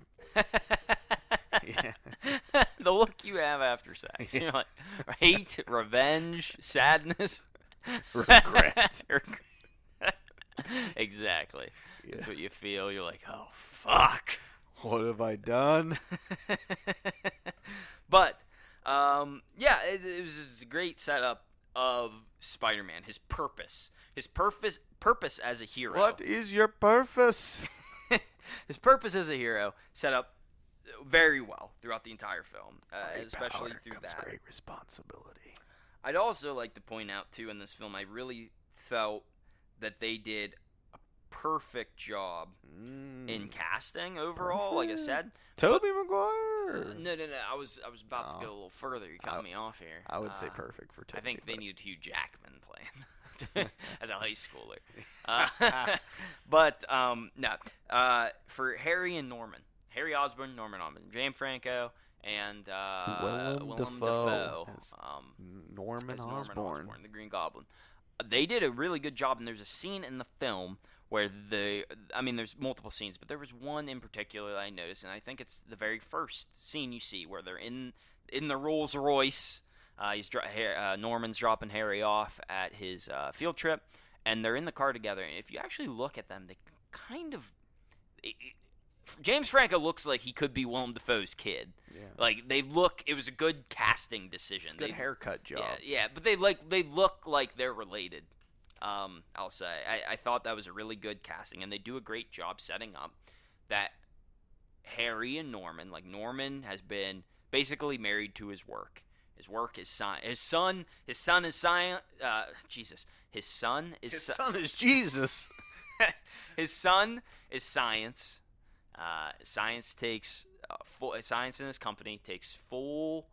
Yeah. The look you have after sex. Yeah. You're like hate, revenge, sadness, Regret. Exactly. Yeah. That's what you feel. You're like, oh fuck. What have I done? But um, yeah, it, it was just a great setup of Spider-Man. His purpose, his purpose, purpose as a hero. What is your purpose? His purpose as a hero set up very well throughout the entire film, uh, Great especially power through comes that. great responsibility. I'd also like to point out too in this film, I really felt that they did a perfect job Mm. in casting overall. Like I said, Tobey Maguire. Uh, no, no, no. I was I was about Oh. to go a little further. You cut I- me off here. I would say Uh, perfect for Tobey. I think they but- needed Hugh Jackman playing as a high schooler. Uh, but um, no, uh, for Harry and Norman, Harry Osborn, Norman Osborn, James Franco, and uh, Willem Willem Dafoe Dafoe, as um, Norman as Norman Osborn. Osborn, the Green Goblin. They did a really good job, and there's a scene in the film where the I mean, there's multiple scenes, but there was one in particular that I noticed, and I think it's the very first scene you see where they're in in the Rolls Royce. Uh, he's uh, Norman's dropping Harry off at his uh, field trip, and they're in the car together. And if you actually look at them, they kind of it, it, James Franco looks like he could be Willem Dafoe's kid. Yeah. Like they look, it was a good casting decision. It's a good they, haircut job. Yeah, yeah, but they like they look like they're related. Um, I'll say I, I thought that was a really good casting, and they do a great job setting up that Harry and Norman. Like Norman has been basically married to his work. His work is science. His son, his son is science. Uh, Jesus, his son is. His si- son is Jesus. His son is science. Uh, science takes uh, full. Science in his company takes full,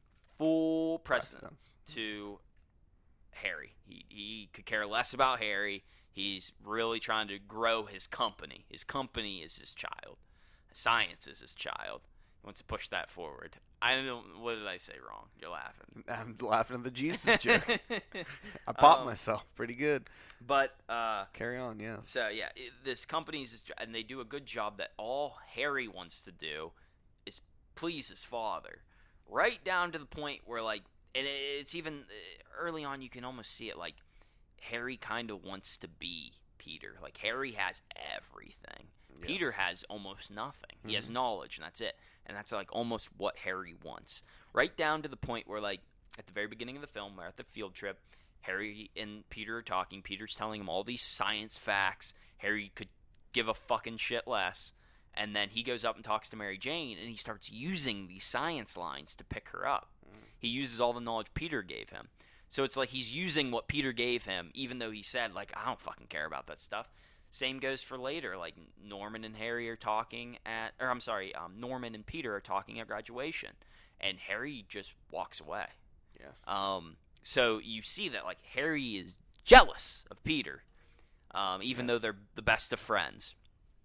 full precedence, Precedence. to Harry. He he could care less about Harry. He's really trying to grow his company. His company is his child. Science is his child. He wants to push that forward. I don't. What did I say wrong? You're laughing. I'm laughing at the Jesus joke. I popped Um, myself pretty good. But uh, Carry on, yes. so yeah, it, this company's just, and they do a good job that all Harry wants to do is please his father, right down to the point where like, and it's even uh, early on you can almost see it like Harry kind of wants to be Peter. Like Harry has everything. Yes. Peter has almost nothing. He has Mhm. knowledge, and that's it. And that's like almost what Harry wants. Right down to the point where like at the very beginning of the film, we're at the field trip. Harry and Peter are talking. Peter's telling him all these science facts. Harry could give a fucking shit less. And then he goes up and talks to Mary Jane, and he starts using these science lines to pick her up. Mm. He uses all the knowledge Peter gave him. So it's like he's using what Peter gave him, even though he said, like, I don't fucking care about that stuff. Same goes for later. Like, Norman and Harry are talking at, or I'm sorry, um, Norman and Peter are talking at graduation. And Harry just walks away. Yes. Um, so you see that, like, Harry is jealous of Peter, um, even Yes. though they're the best of friends.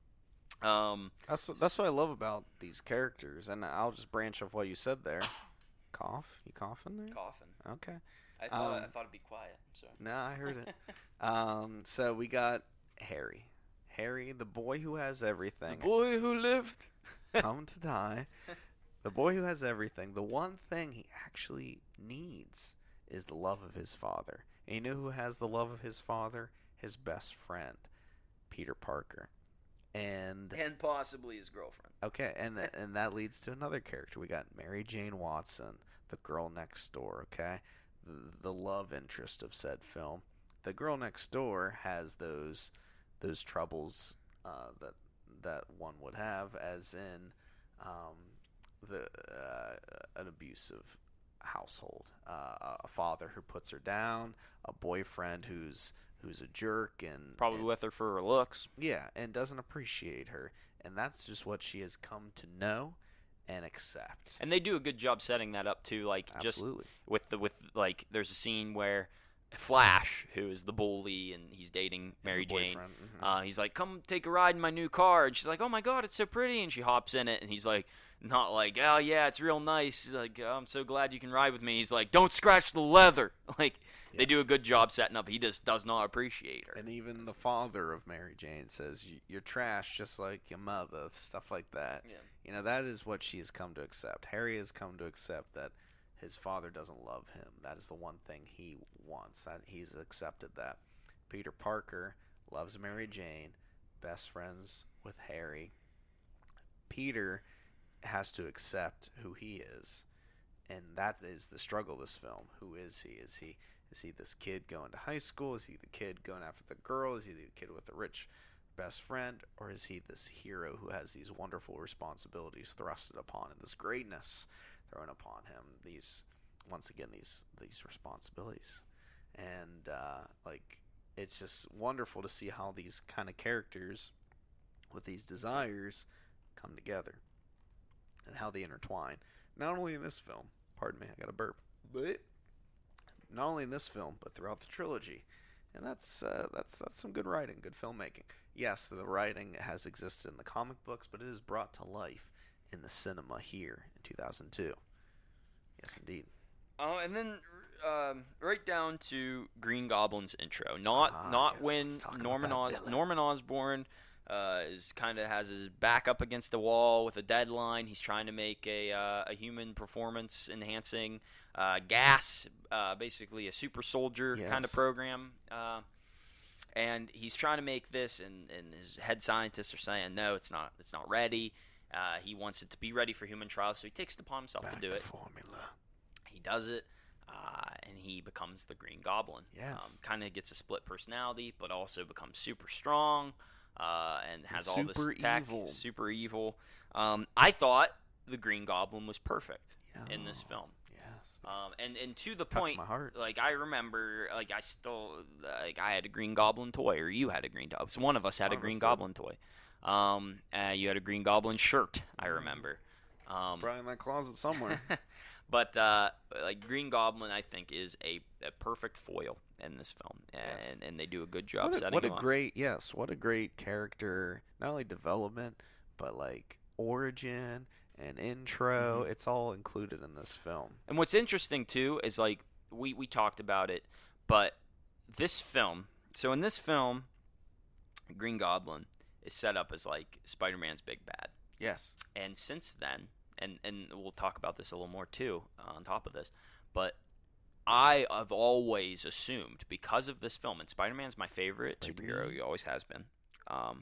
Um, That's that's what I love about these characters, and I'll just branch off what you said there. Cough? You coughing there? Coughing. Okay. I thought- I Um, thought it'd be quiet. So. No, I heard it. um, so we got Harry. Harry, the boy who has everything, boy who lived. come to die. The boy who has everything. The one thing he actually needs is the love of his father. And you know who has the love of his father? His best friend, Peter Parker. And And possibly his girlfriend. okay, and th- and that leads to another character. We got Mary Jane Watson, the girl next door. Okay, the, the love interest of said film. The girl next door has those those troubles uh, that that one would have, as in um, the uh, an abusive household, uh, a father who puts her down, a boyfriend who's who's a jerk, and Probably and, with her for her looks. yeah, and doesn't appreciate her, and that's just what she has come to know and accept. And they do a good job setting that up too. Like Absolutely. just with the with like, there's a scene where Flash, who is the bully and he's dating Mary The Jane, boyfriend, mhm. uh, he's like, "Come take a ride in my new car," and she's like, "Oh my god, it's so pretty," and she hops in it, and he's like, not like, "Oh yeah, it's real nice." He's like, "Oh, I'm so glad you can ride with me." He's like, "Don't scratch the leather." Like they do Yes. a good job setting up. He just does not appreciate her. And even the father of Mary Jane says, "You- "You're trash, just like your mother." Stuff like that. Yeah. You know, that is what she has come to accept. Harry has come to accept that his father doesn't love him. That is the one thing he wants. That he's accepted that. Peter Parker loves Mary Jane, best friends with Harry. Peter has to accept who he is, and that is the struggle of this film. Who is he? Is he is he this kid going to high school? Is he the kid going after the girl? Is he the kid with the rich best friend? Or is he this hero who has these wonderful responsibilities thrusted upon him, this greatness thrown upon him, these once again these these responsibilities? And uh, like it's just wonderful to see how these kind of characters with these desires come together and how they intertwine. Not only in this film, pardon me, I got a burp, but not only in this film, but throughout the trilogy. And that's uh, that's that's some good writing, good filmmaking. Yes, the writing has existed in the comic books, but it is brought to life in the cinema here in two thousand two. Yes, indeed. Oh, and then um, right down to Green Goblin's intro. Not Ah, not yes, when let's talk about Norman that Os- villain. Norman Osborn uh, is kind of has his back up against the wall with a deadline. He's trying to make a uh, a human performance enhancing uh, gas, uh, basically a super soldier kind of Yes. program. Uh, and he's trying to make this, and, and his head scientists are saying no, it's not, it's not ready. Uh, he wants it to be ready for human trials, so he takes it upon himself Back to do to it. formula. He does it, uh, and he becomes the Green Goblin. Yes. Um, kind of gets a split personality, but also becomes super strong, uh, and has all super this tech, evil. super evil. Um, I thought the Green Goblin was perfect in this Oh, film. Yes. Um, and, and to the Touched point, my heart. like I remember, like I still, like I had a Green Goblin toy, or you had a Green Goblin. So one of us had One a of us Green did. Goblin toy. Um, uh, you had a Green Goblin shirt, I remember. Um, It's probably in that closet somewhere. but uh, like Green Goblin, I think is a, a perfect foil in this film, and Yes. and they do a good job what a, setting what a him up. great yes, what a great character. Not only development, but like origin and intro. Mhm. It's all included in this film. And what's interesting too is like we we talked about it, but this film. So in this film, Green Goblin is set up as like Spider-Man's big bad. Yes. And since then, and, and we'll talk about this a little more too uh, on top of this, but I have always assumed because of this film, and Spider-Man's my favorite Spider-Man. superhero, he always has been. Um,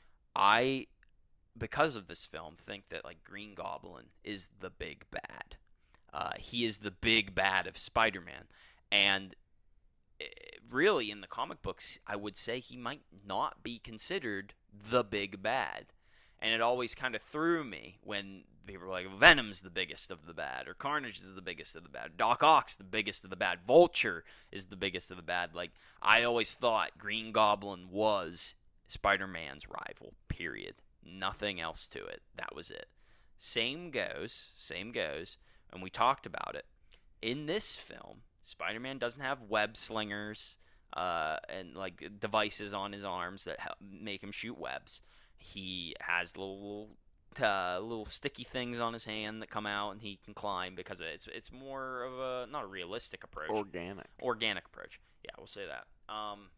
I, because of this film, think that like Green Goblin is the big bad. Uh, he is the big bad of Spider-Man, and eh, really in the comic books, I would say he might not be considered the big bad. And it always kind of threw me when people were like, Venom's the biggest of the bad, or Carnage is the biggest of the bad, Doc Ock's the biggest of the bad, Vulture is the biggest of the bad. Like, I always thought Green Goblin was Spider-Man's rival, period. Nothing else to it. That was it. Same goes, same goes, and we talked about it. In this film, Spider-Man doesn't have web slingers uh, and, like, devices on his arms that help make him shoot webs. He has little uh, little sticky things on his hand that come out, and he can climb because it's it's more of a not a realistic approach, Organic. organic approach. Yeah, we'll say that. Um,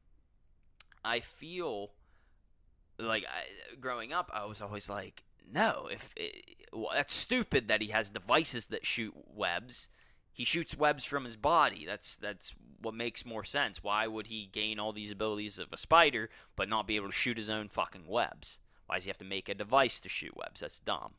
I feel like I, growing up, I was always like, no, if it, well, that's stupid that he has devices that shoot webs. He shoots webs from his body. That's that's what makes more sense. Why would he gain all these abilities of a spider but not be able to shoot his own fucking webs? Why does he have to make a device to shoot webs? That's dumb.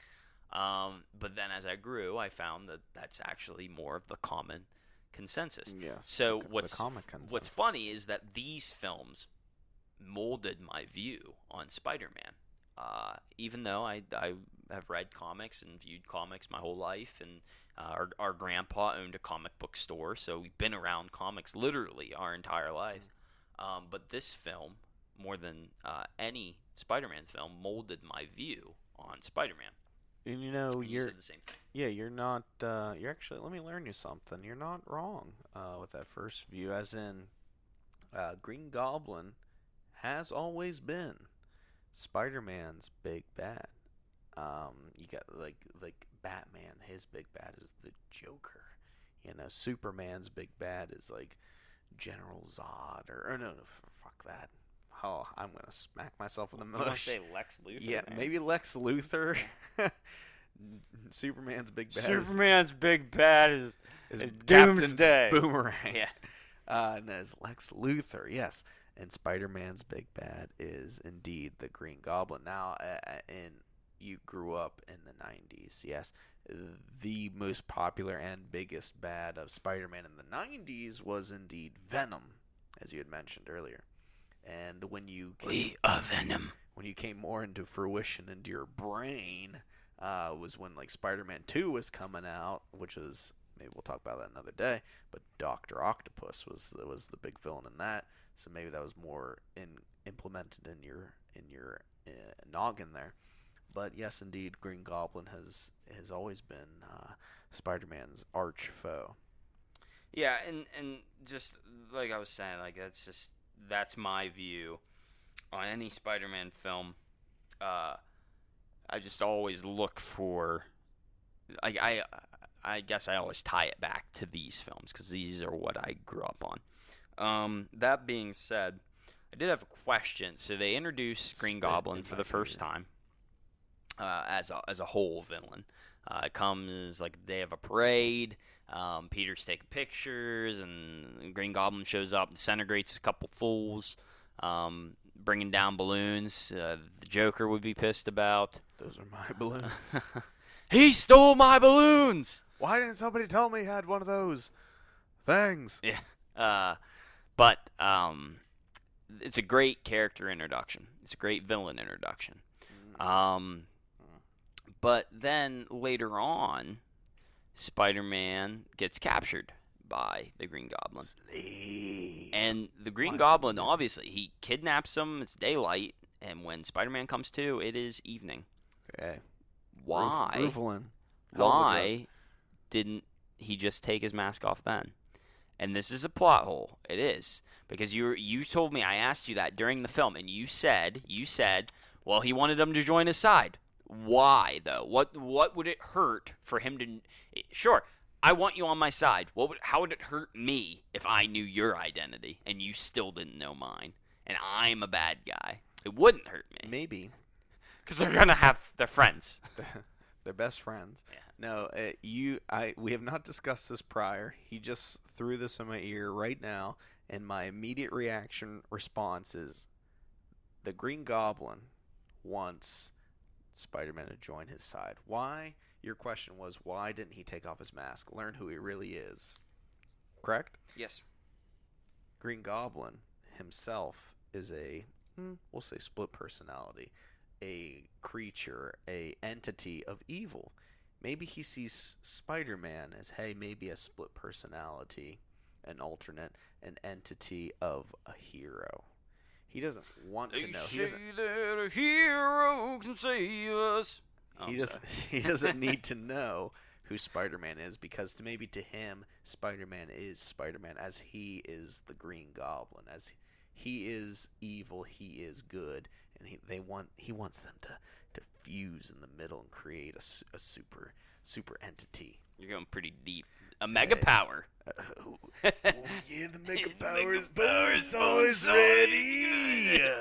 Um, but then as I grew, I found that that's actually more of the common consensus. Yes. So the, what's the comic what's consensus. funny is that these films molded my view on Spider-Man. Uh, even though I, I have read comics and viewed comics my whole life, and uh, our, our grandpa owned a comic book store, so we've been around comics literally our entire lives. Um, but this film, more than uh, any Spider-Man film, molded my view on Spider-Man. And you know, And you you're said the same thing. yeah, you're not. Uh, you're actually. Let me learn you something. You're not wrong uh, with that first view. As in, uh, Green Goblin has always been Spider-Man's big bad. Um, you got like like Batman. His big bad is the Joker. You know, Superman's big bad is like General Zod, or, or no, no, f- fuck that. Oh, I'm gonna smack myself in the You want to mush. say Lex Luthor? Yeah, man? maybe Lex Luthor. Superman's big bad Superman's big bad is, is, is is Captain Doomsday. Boomerang. Yeah. Uh, and as Lex Luthor, yes. And Spider-Man's big bad is indeed the Green Goblin. Now, uh, and you grew up in the nineties, yes. The most popular and biggest bad of Spider-Man in the nineties was indeed Venom, as you had mentioned earlier. And when you came, We are Venom. when you came more into fruition into your brain, uh, was when like Spider-Man two was coming out, which was, maybe we'll talk about that another day. But Doctor Octopus was was the big villain in that, so maybe that was more in implemented in your in your uh, noggin there. But yes, indeed, Green Goblin has has always been uh, Spider-Man's arch foe. Yeah, and and just like I was saying, like that's just that's my view on any Spider-Man film. Uh, I just always look for, like I I guess I always tie it back to these films because these are what I grew up on. Um, that being said, I did have a question. So they introduced Green Spit Goblin in for my the first ear. time uh, as a as a whole villain. Uh, it comes like they have a parade. Um, Peter's taking pictures, and Green Goblin shows up and disintegrates a couple fools, um, bringing down balloons. Uh, the Joker would be pissed about. Those are my balloons. He stole my balloons. Why didn't somebody tell me he had one of those things? Yeah. Uh, but um, it's a great character introduction. It's a great villain introduction. Um, but then later on, Spider-Man gets captured by the Green Goblin. And the Green Why Goblin, did- obviously, he kidnaps him. It's daylight. And when Spider-Man comes to, it is evening. Okay. Why? Roof, Roofalin. Hell of a Why didn't he just take his mask off then? And this is a plot hole. It is. Because you you told me, I asked you that during the film, and you said, you said, well, he wanted him to join his side. Why, though? What what would it hurt for him to... Sure, I want you on my side. What would, how would it hurt me if I knew your identity and you still didn't know mine? And I'm a bad guy. It wouldn't hurt me. Maybe. Because they're going to have... They're friends. They're best friends. Yeah. No, uh, you. I. We have not discussed this prior. He just threw this in my ear right now, and my immediate reaction response is, the Green Goblin wants Spider-Man to join his side. Why? Your question was, why didn't he take off his mask, learn who he really is? Correct? Yes. Green Goblin himself is a, hmm, we'll say, split personality, a creature, a entity of evil. Maybe he sees Spider-Man as, hey, maybe a split personality, an alternate, an entity of a hero. He doesn't want to They know. He say doesn't. that a hero can save us. Oh, He I'm doesn't. sorry. He doesn't need to know who Spider-Man is, because to maybe to him, Spider-Man is Spider-Man, as he is the Green Goblin, as he is evil, he is good, and he they want he wants them to, to fuse in the middle and create a, su- a super super entity. You're going pretty deep. A mega Uh, power. Uh, oh, oh, yeah, the Mega Mega Powers Powers, bonus is bonus ready. always.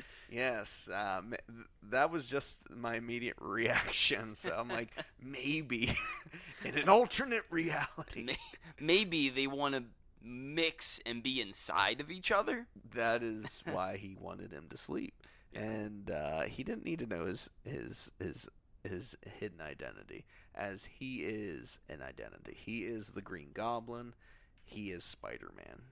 Yes, um, th- that was just my immediate reaction. So I'm like, maybe in an alternate reality, May- Maybe they want to mix and be inside of each other. that is why he wanted him to sleep, and uh, he didn't need to know his his his his hidden identity, as he is an identity. He is the Green Goblin. He is Spider-Man.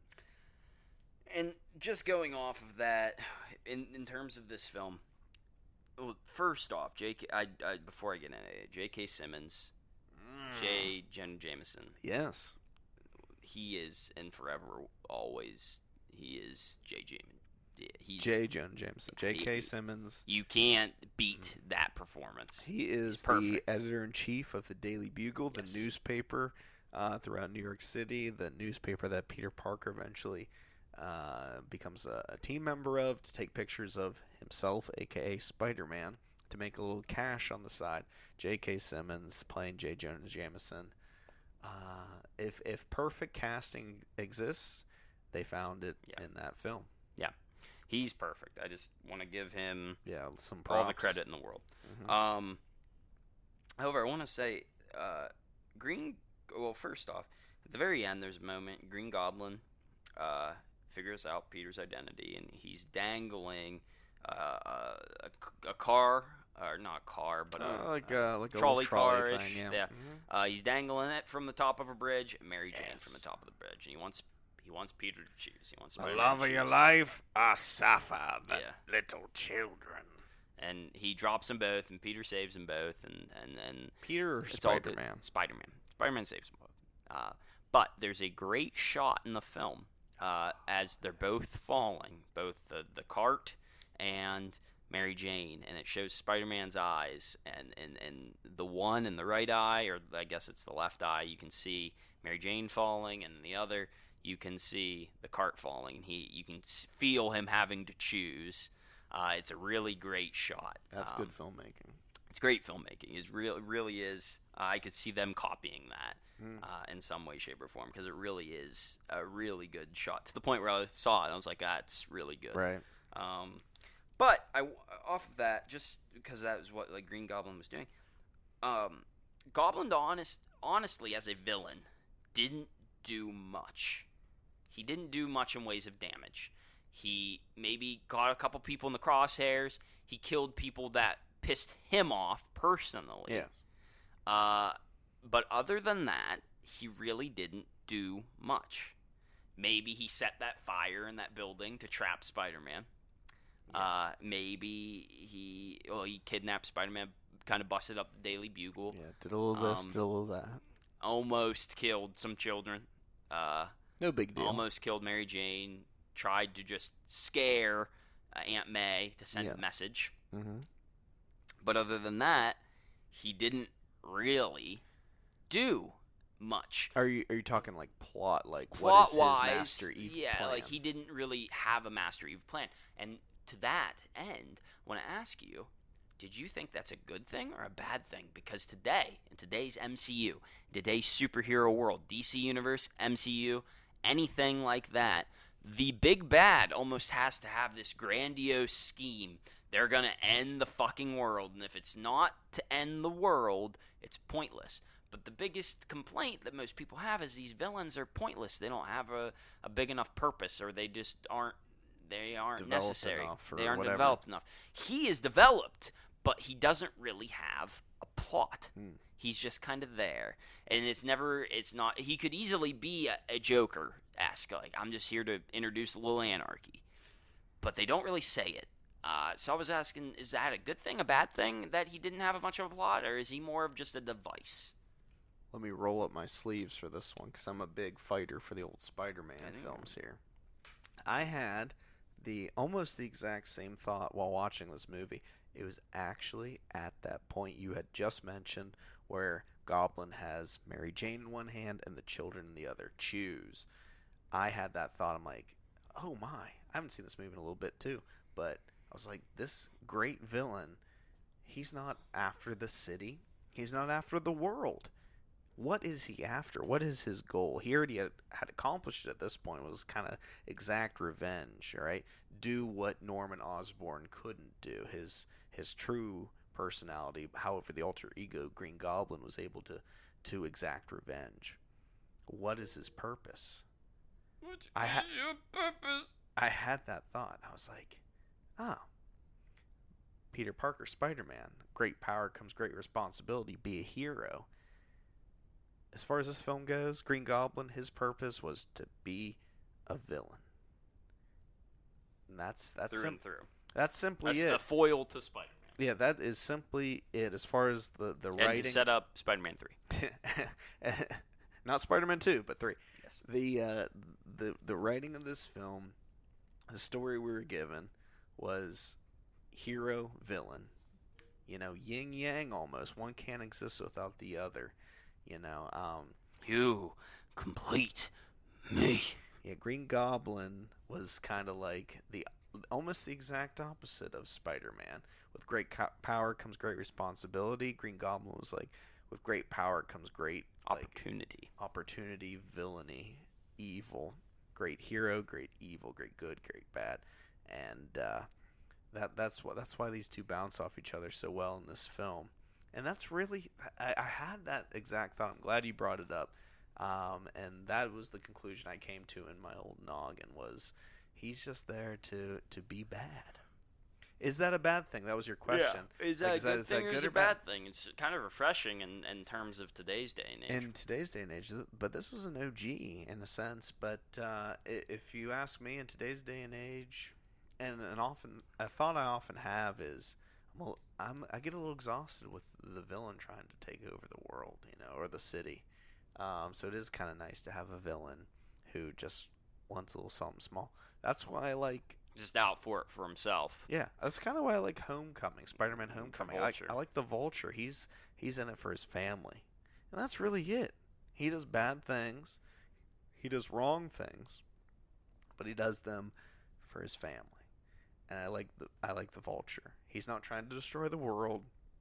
And just going off of that, in in terms of this film, well, first off, J K. I, I before I get into it, J K. Simmons, J. Jonah Jameson. Yes. He is and forever always he is J. J. Yeah, he's J. Jonah Jameson. J K. he- Simmons. You can't beat that performance. He is He's the perfect. editor-in-chief of the Daily Bugle, the Yes. newspaper uh, throughout New York City, the newspaper that Peter Parker eventually uh, becomes a, a team member of to take pictures of himself, a k a. Spider-Man, to make a little cash on the side. J K. Simmons playing J. Jonah Jameson. Uh, if if perfect casting exists, they found it Yeah. in that film. He's perfect. I just want to give him Yeah, some props. all the credit in the world. Mhm. Um, however, I want to say, uh, Green. Well, first off, at the very end, there's a moment. Green Goblin uh, figures out Peter's identity, and he's dangling uh, a, a car, or not a car, but a, Uh, like a uh, like a trolley little trolley car-ish, thing, yeah. yeah. Mhm. Uh, he's dangling it from the top of a bridge, and Mary Jane Yes. from the top of the bridge, and he wants he wants Peter to choose. He wants The Spider-Man love to of your choose. life, or suffer the Yeah. little children. And he drops them both, and Peter saves them both, and and then Peter or it's all good. Spider-Man? Spider-Man. Spider-Man saves them both. Uh, but there's a great shot in the film uh, as they're both falling, both the the cart and Mary Jane, and it shows Spider-Man's eyes, and, and, and the one in the right eye, or I guess it's the left eye, you can see Mary Jane falling, and in the other you can see the cart falling, and he you can s- feel him having to choose. Uh, it's a really great shot. That's Um, good filmmaking. It's great filmmaking. It really, really is. Uh, I could see them copying that Mm. uh, in some way, shape, or form because it really is a really good shot. To the point where I saw it, and I was like, "That's really good." Right. Um, but I off of that, just because that was what like Green Goblin was doing. Um, Goblin, honest, honestly, as a villain, didn't do much. He didn't do much in ways of damage. He maybe got a couple people in the crosshairs. He killed people that pissed him off personally. Yes. Uh, but other than that, he really didn't do much. Maybe he set that fire in that building to trap Spider-Man. Yes. Uh, maybe he, well, he kidnapped Spider-Man, kind of busted up the Daily Bugle. Yeah, did a little this, Um, did a little that. Almost killed some children. Uh, No big deal. almost killed Mary Jane. Tried to just scare uh, Aunt May to send Yes. a message. Mm-hmm. But other than that, he didn't really do much. Are you are you talking like plot, like Plot what is his wise, Master Eve yeah, plan? like he didn't really have a Master Eve plan. And to that end, I want to ask you, did you think that's a good thing or a bad thing? Because today, in today's M C U, today's superhero world, D C Universe, M C U, anything like that, the big bad almost has to have this grandiose scheme. They're going to end the fucking world, and if it's not to end the world, it's pointless. But the biggest complaint that most people have is these villains are pointless. They don't have a, a big enough purpose, or they just aren't they aren't Developed necessary. enough or They aren't whatever. developed enough. He is developed, but he doesn't really have a plot. Hmm. He's just kind of there, and it's never. It's not. He could easily be a, a Joker-esque. Like, I'm just here to introduce a little anarchy, but they don't really say it. Uh, so I was asking, is that a good thing, a bad thing that he didn't have a much of a plot, or is he more of just a device? Let me roll up my sleeves for this one because I'm a big fighter for the old Spider-Man I think films here. I had the almost the exact same thought while watching this movie. It was actually at that point you had just mentioned where Goblin has Mary Jane in one hand and the children in the other. Choose. I had that thought. I'm like, oh my. I haven't seen this movie in a little bit too, but I was like, this great villain, he's not after the city. He's not after the world. What is he after? What is his goal? He already had, had accomplished it at this point. It was kind of exact revenge, right? Do what Norman Osborn couldn't do. His his true personality, however, the alter ego Green Goblin was able to to exact revenge. What is his purpose? What is I ha- your purpose? I had that thought. I was like, oh, Peter Parker, Spider-Man. Great power comes great responsibility. Be a hero. As far as this film goes, Green Goblin, his purpose was to be a villain. And that's that's Through sim- and through. that's simply That's it. the foil to Spider-Man. Yeah, that is simply it. As far as the the And writing, to set up Spider-Man three. not Spider-Man two, but three. Yes. The uh, the the writing of this film, the story we were given was hero villain. You know, yin yang almost. One can't exist without the other. You know, um, You complete me. yeah, Green Goblin was kind of like the almost the exact opposite of Spider-Man. With great co- power comes great responsibility. Green Goblin was like, with great power comes great like Opportunity. opportunity, villainy, evil. Great hero, great evil, great good, great bad, and uh, that that's what that's why these two bounce off each other so well in this film. And that's really, I, I had that exact thought. I'm glad you brought it up. Um, and that was the conclusion I came to in my old noggin was he's just there to, to be bad. Is that a bad thing? That was your question. Yeah. Is that Like, a is that- good is that thing or is good it or a bad? bad thing? It's kind of refreshing in, in terms of today's day and age. In today's day and age, th- but this was an O G in a sense. But uh, i- if you ask me in today's day and age, and, and often, a thought I often have is, well, I'm, I get a little exhausted with the villain trying to take over the world, you know, or the city. Um, so it is kind of nice to have a villain who just wants a little something small. That's why I like, Just out for it for himself. yeah, that's kind of why I like Homecoming, Spider-Man Homecoming. I like, Vulture. I like the Vulture. He's he's in it for his family, and that's really it. He does bad things, he does wrong things, but he does them for his family. And I like the I like the Vulture. He's not trying to destroy the world.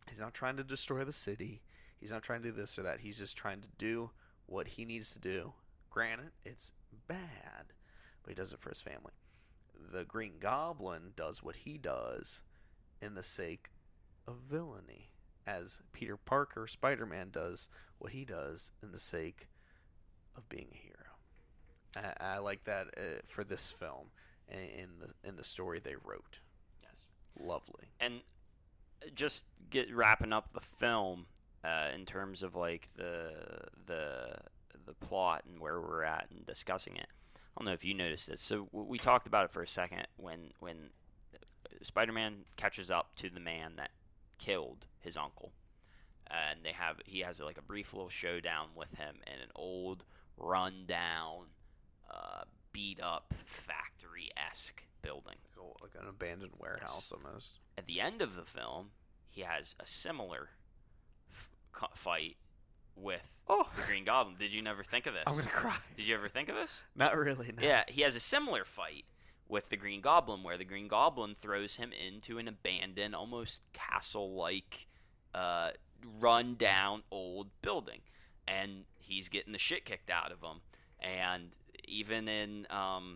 He's not trying to destroy the city. He's not trying to do this or that. He's just trying to do what he needs to do. Granted, it's bad, but he does it for his family. The Green Goblin does what he does in the sake of villainy, as Peter Parker, Spider-Man, does what he does in the sake of being a hero. I, I like that uh, for this film in the in the story they wrote. Yes. Lovely. And just get wrapping up the film uh, in terms of like the the the plot and where we're at and discussing it. I don't know if you noticed this. So we talked about it for a second when when Spider-Man catches up to the man that killed his uncle, and they have he has like a brief little showdown with him in an old, run-down, uh, beat-up factory-esque building. Like an abandoned warehouse, yes. Almost. At the end of the film, he has a similar f- fight with oh. the Green Goblin. Did you never think of this? I'm gonna cry. Did you ever think of this? Not really, no. Yeah, he has a similar fight with the Green Goblin, where the Green Goblin throws him into an abandoned, almost castle-like, uh, run-down old building. And he's getting the shit kicked out of him. And even in um,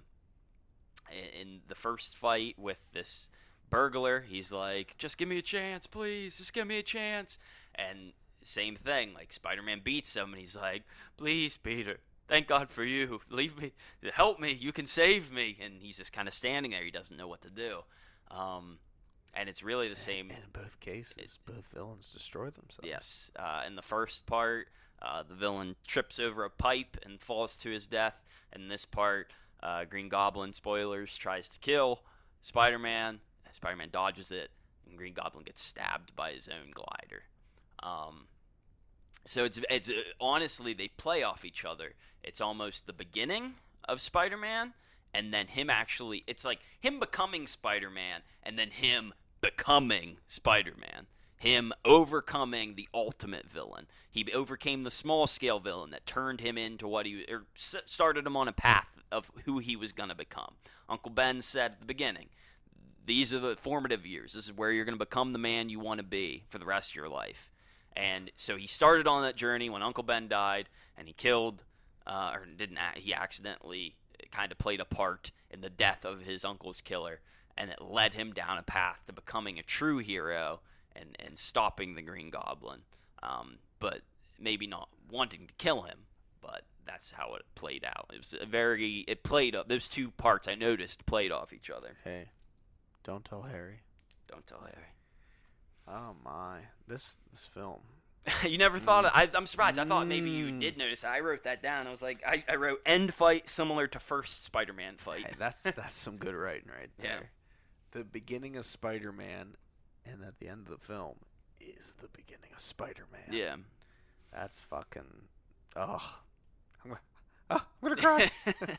in the first fight with this burglar, he's like, just give me a chance, please, just give me a chance. And same thing, like Spider-Man beats him, and he's like, please, Peter, thank God for you, leave me, help me, you can save me. And he's just kind of standing there, he doesn't know what to do. Um, and it's really the same. And in both cases, both villains destroy themselves. Yes. Uh, in the first part, uh, the villain trips over a pipe and falls to his death. In this part, uh, Green Goblin, spoilers, tries to kill Spider-Man. Spider-Man dodges it, and Green Goblin gets stabbed by his own glider. Um, so it's it's uh, honestly, they play off each other. It's almost the beginning of Spider-Man, and then him actually, it's like him becoming Spider-Man, and then him becoming Spider-Man. Him overcoming the ultimate villain. He overcame the small-scale villain that turned him into what he, or started him on a path of who he was going to become. Uncle Ben said at the beginning, these are the formative years. This is where you're going to become the man you want to be for the rest of your life. And so he started on that journey when Uncle Ben died, and he killed, uh, or didn't, he accidentally kind of played a part in the death of his uncle's killer, and it led him down a path to becoming a true hero and, and stopping the Green Goblin. Um, but maybe not wanting to kill him, but that's how it played out. It was a very, it played up, those two parts I noticed played off each other. Hey, don't tell Harry. Don't tell Harry. Oh my, this this film. You never thought of, I, I'm surprised. I thought maybe you did notice that. I wrote that down. I was like, I, I wrote end fight similar to first Spider-Man fight. Hey, that's that's some good writing right there. Yeah. The beginning of Spider-Man and at the end of the film is the beginning of Spider-Man. Yeah. That's fucking, oh, I'm gonna, oh, I'm gonna cry.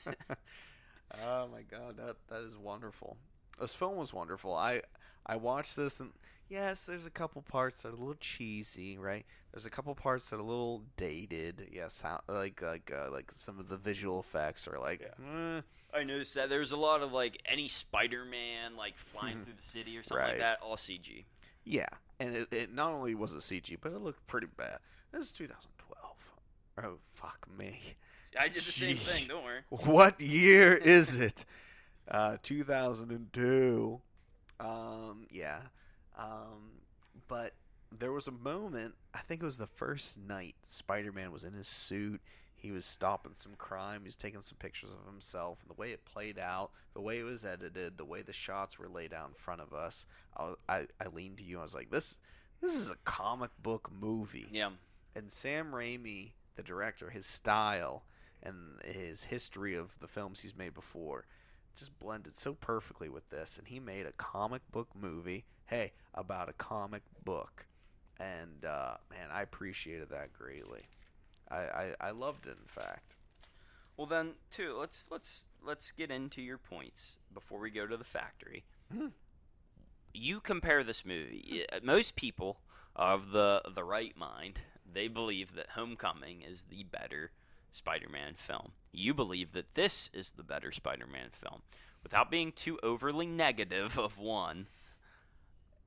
Oh my God, that that is wonderful. This film was wonderful. I I watched this, and yes, there's a couple parts that are a little cheesy, right? There's a couple parts that are a little dated. Yes, how, like like uh, like some of the visual effects are like. Yeah. Eh. I noticed that there's a lot of like any Spider-Man like flying through the city or something Right. like that, all C G. Yeah, and it, it not only was it C G, but it looked pretty bad. This is two thousand twelve. Oh fuck me. I did the same Jeez. thing. Don't worry. What year is it? Uh, two thousand two. Um, yeah. Um, but there was a moment, I think it was the first night, Spider-Man was in his suit. He was stopping some crime. He was taking some pictures of himself. And the way it played out, the way it was edited, the way the shots were laid out in front of us, I, I, I leaned to you. I was like, this, this is a comic book movie. Yeah. And Sam Raimi, the director, his style and his history of the films he's made before just blended so perfectly with this, and he made a comic book movie, hey, about a comic book, and uh, man, I appreciated that greatly. I, I, I loved it, in fact. Well then, too, let's let's let's get into your points before we go to the factory. Hmm. You compare this movie. Most people of the the right mind, they believe that Homecoming is the better Spider-Man film. You believe that this is the better Spider-Man film. Without being too overly negative of one,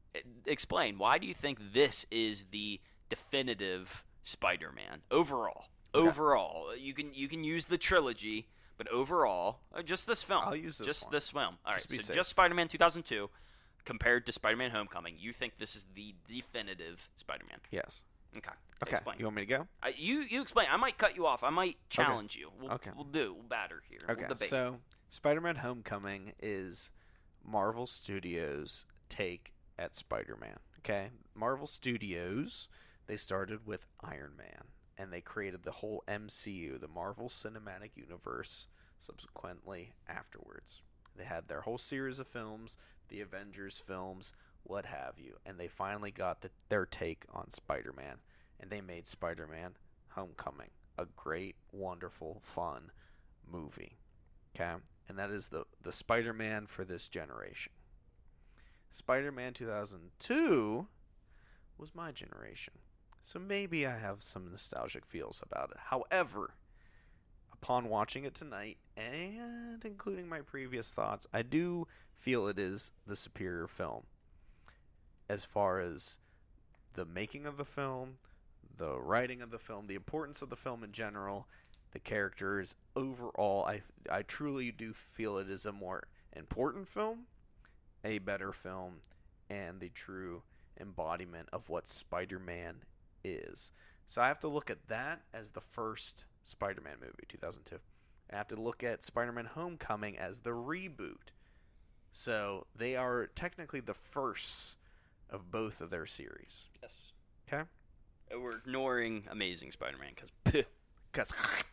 explain. Why do you think this is the definitive Spider-Man overall? Okay. Overall, you can you can use the trilogy, but overall, uh, just this film. I'll use this just one. this film. All right, Just be so safe. just Spider-Man two thousand two compared to Spider-Man Homecoming. You think this is the definitive Spider-Man? Yes. Okay. Okay. Explain. You want me to go? I, you you explain. I might cut you off. I might challenge you. We'll, Okay. We'll do. We'll batter here. Okay. We'll debate. So, Spider-Man: Homecoming is Marvel Studios' take at Spider-Man. Okay. Marvel Studios, they started with Iron Man, and they created the whole M C U, the Marvel Cinematic Universe, subsequently afterwards. They had their whole series of films, the Avengers films, what have you, and they finally got the, their take on Spider-Man, and they made Spider-Man Homecoming a great, wonderful, fun movie. Okay? And that is the, the Spider-Man for this generation. Spider-Man two thousand two was my generation. So maybe I have some nostalgic feels about it. However, upon watching it tonight, and including my previous thoughts, I do feel it is the superior film. As far as the making of the film, the writing of the film, the importance of the film in general, the characters, overall, I, I truly do feel it is a more important film, a better film, and the true embodiment of what Spider-Man is. So I have to look at that as the first Spider-Man movie, two thousand two. I have to look at Spider-Man Homecoming as the reboot. So they are technically the first of both of their series. Yes. Okay? We're ignoring Amazing Spider-Man because Because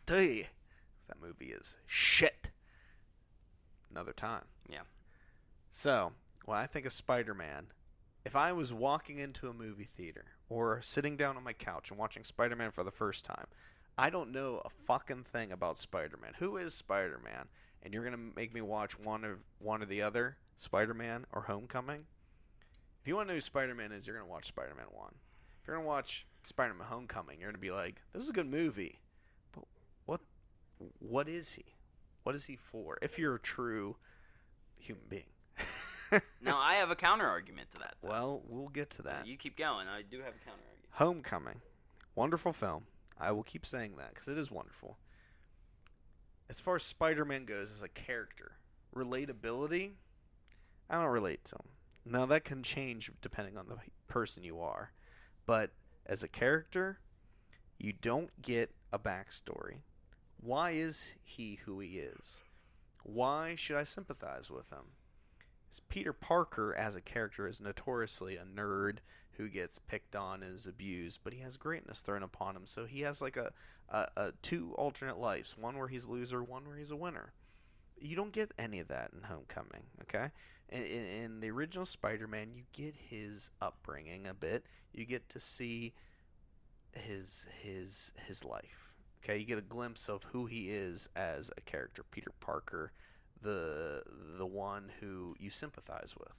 that movie is shit. Another time. Yeah. So, when I think of Spider-Man, if I was walking into a movie theater or sitting down on my couch and watching Spider-Man for the first time, I don't know a fucking thing about Spider-Man. Who is Spider-Man? And you're going to make me watch one or, one or the other, Spider-Man or Homecoming? If you want to know who Spider-Man is, you're going to watch Spider-Man one. If you're going to watch Spider-Man Homecoming, you're going to be like, this is a good movie. But what what is he? What is he for? If you're a true human being. Now I have a counter argument to that. Though. Well, we'll get to that. You keep going. I do have a counter argument. Homecoming. Wonderful film. I will keep saying that because it is wonderful. As far as Spider-Man goes as a character, relatability, I don't relate to him. Now, that can change depending on the person you are. But as a character, you don't get a backstory. Why is he who he is? Why should I sympathize with him? Peter Parker, as a character, is notoriously a nerd who gets picked on and is abused, but he has greatness thrown upon him. So he has like a, a, a two alternate lives, one where he's a loser, one where he's a winner. You don't get any of that in Homecoming, okay? In, in, in the original Spider-Man, you get his upbringing a bit. You get to see his his his life. Okay, you get a glimpse of who he is as a character, Peter Parker, the the one who you sympathize with,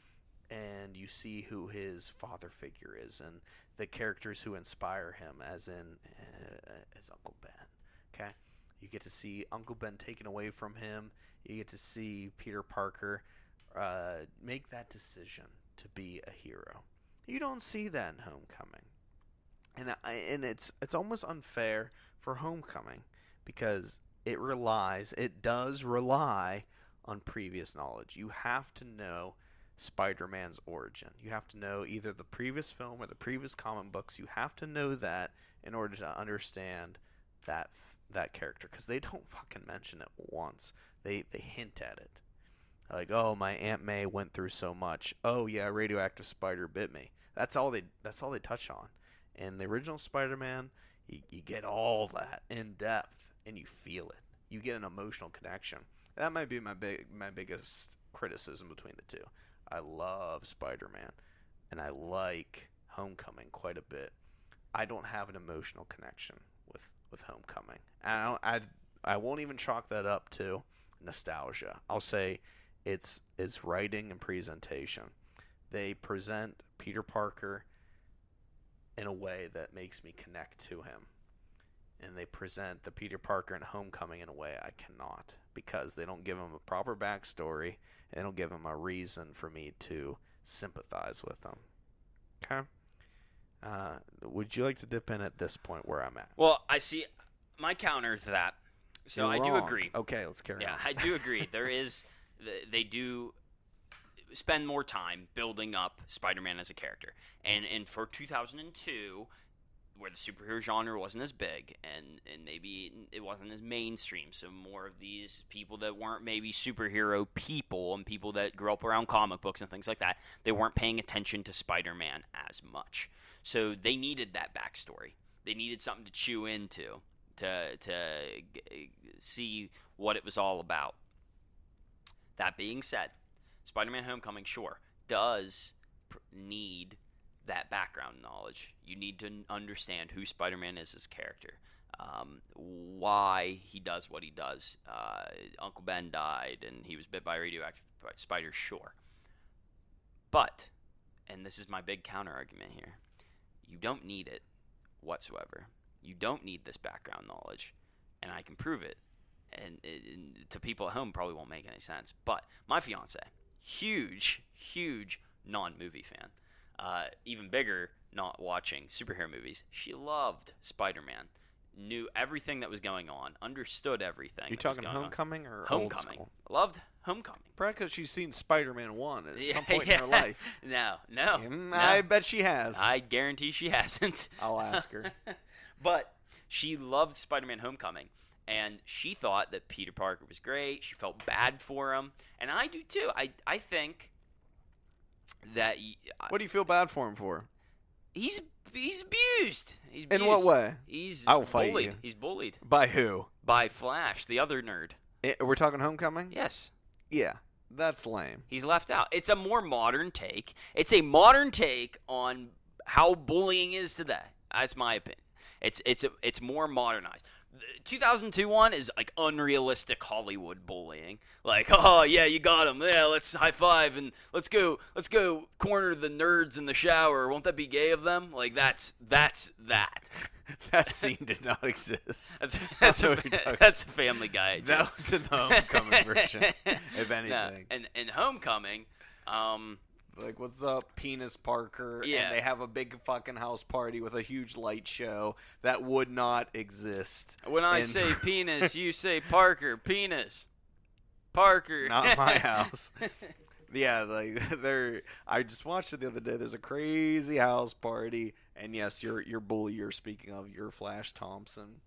and you see who his father figure is, and the characters who inspire him, as in uh, as Uncle Ben. Okay, you get to see Uncle Ben taken away from him. You get to see Peter Parker uh, make that decision to be a hero. You don't see that in Homecoming, and I, and it's it's almost unfair for Homecoming because it relies, it does rely on previous knowledge. You have to know Spider-Man's origin. You have to know either the previous film or the previous comic books. You have to know that in order to understand that that character, because they don't fucking mention it once. They they hint at it. Like, oh, my Aunt May went through so much. Oh yeah, radioactive spider bit me. That's all they that's all they touch on. In the original Spider-Man, you, you get all that in depth and you feel it. You get an emotional connection. That might be my big my biggest criticism between the two. I love Spider-Man and I like Homecoming quite a bit. I don't have an emotional connection with, with Homecoming. And I don't, I I won't even chalk that up to nostalgia. I'll say it's it's writing and presentation. They present Peter Parker in a way that makes me connect to him. And they present the Peter Parker in Homecoming in a way I cannot, because they don't give him a proper backstory and they don't give him a reason for me to sympathize with them. Okay? Uh, would you like to dip in at this point where I'm at? Well, I see my counter to that. So You're I do wrong. agree. Okay, let's carry Yeah, on. I do agree. There is, they do spend more time building up Spider-Man as a character, and and for two thousand two, where the superhero genre wasn't as big, and and maybe it wasn't as mainstream, so more of these people that weren't maybe superhero people and people that grew up around comic books and things like that, they weren't paying attention to Spider-Man as much. So they needed that backstory. They needed something to chew into to to g- see what it was all about. That being said, Spider-Man Homecoming, sure, does pr- need that background knowledge. You need to understand who Spider-Man is as a character, um, why he does what he does. Uh, Uncle Ben died, and he was bit by a radioactive spider, sure. But, and this is my big counter-argument here, you don't need it whatsoever. You don't need this background knowledge, and I can prove it. And, and to people at home, probably won't make any sense. But my fiance, huge, huge non-movie fan. Uh, even bigger, not watching superhero movies. She loved Spider-Man, knew everything that was going on, understood everything. You that was talking going Homecoming or Homecoming. Old School? Loved Homecoming. Probably because she's seen Spider-Man one at Yeah, some point yeah. in her life. No, no, Mm, no. I bet she has. I guarantee she hasn't. I'll ask her. But she loved Spider-Man Homecoming, and she thought that Peter Parker was great. She felt bad for him, and I do too. I I think that y- What do you feel bad for him for? he's he's abused. He's In abused. what way? He's I will fight bullied. you. He's bullied By who? by Flash, the other nerd. I- we're talking Homecoming? Yes. Yeah, that's lame. He's left out. It's a more modern take. It's a modern take on how bullying is today. That's my opinion. It's it's a, it's more modernized. The two thousand two one is like unrealistic Hollywood bullying. Like, oh yeah, you got him. Yeah, let's high five and let's go. Let's go corner the nerds in the shower. Won't that be gay of them? Like that's that's that. That scene did not exist. That's that's, a, What are we talking- that's a Family Guy joke. That was in the Homecoming version, if anything. No, and in Homecoming, um, Like, what's up, Penis Parker? Yeah. And they have a big fucking house party with a huge light show that would not exist. when I in- say penis, you say Parker. Penis. Parker. Not my house. Yeah, like they're. I just watched it the other day. There's a crazy house party, and yes, your your bully you're speaking of, your Flash Thompson,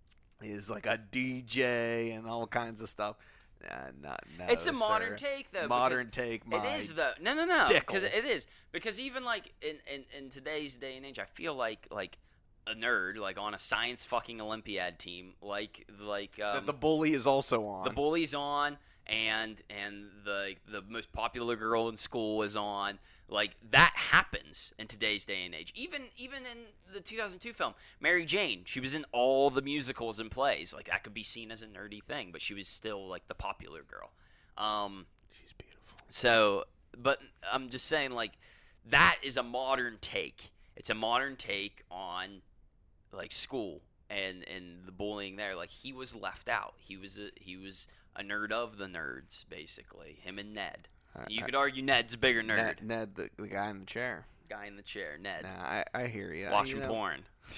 is like a D J and all kinds of stuff. Nah, not no. It's a modern sir. take, though. Modern because take. My It is though. No, no, no. dickle. Because it is. Because even like in, in in today's day and age, I feel like like a nerd, like on a science fucking Olympiad team, like like um, that the bully is also on. the bully's on, and and the the most popular girl in school is on. Like that happens in today's day and age. Even even in the two thousand two film, Mary Jane, she was in all the musicals and plays. Like that could be seen as a nerdy thing, but she was still like the popular girl. Um, She's beautiful. so, but I'm just saying, like that is a modern take. It's a modern take on like school and and the bullying there. Like he was left out. He was a he was a nerd of the nerds, basically. Him and Ned. You I- could argue Ned's a bigger nerd. Ned, Ned the, the guy in the chair. Guy in the chair, Ned. Nah, I, I hear you. Watching you know, porn.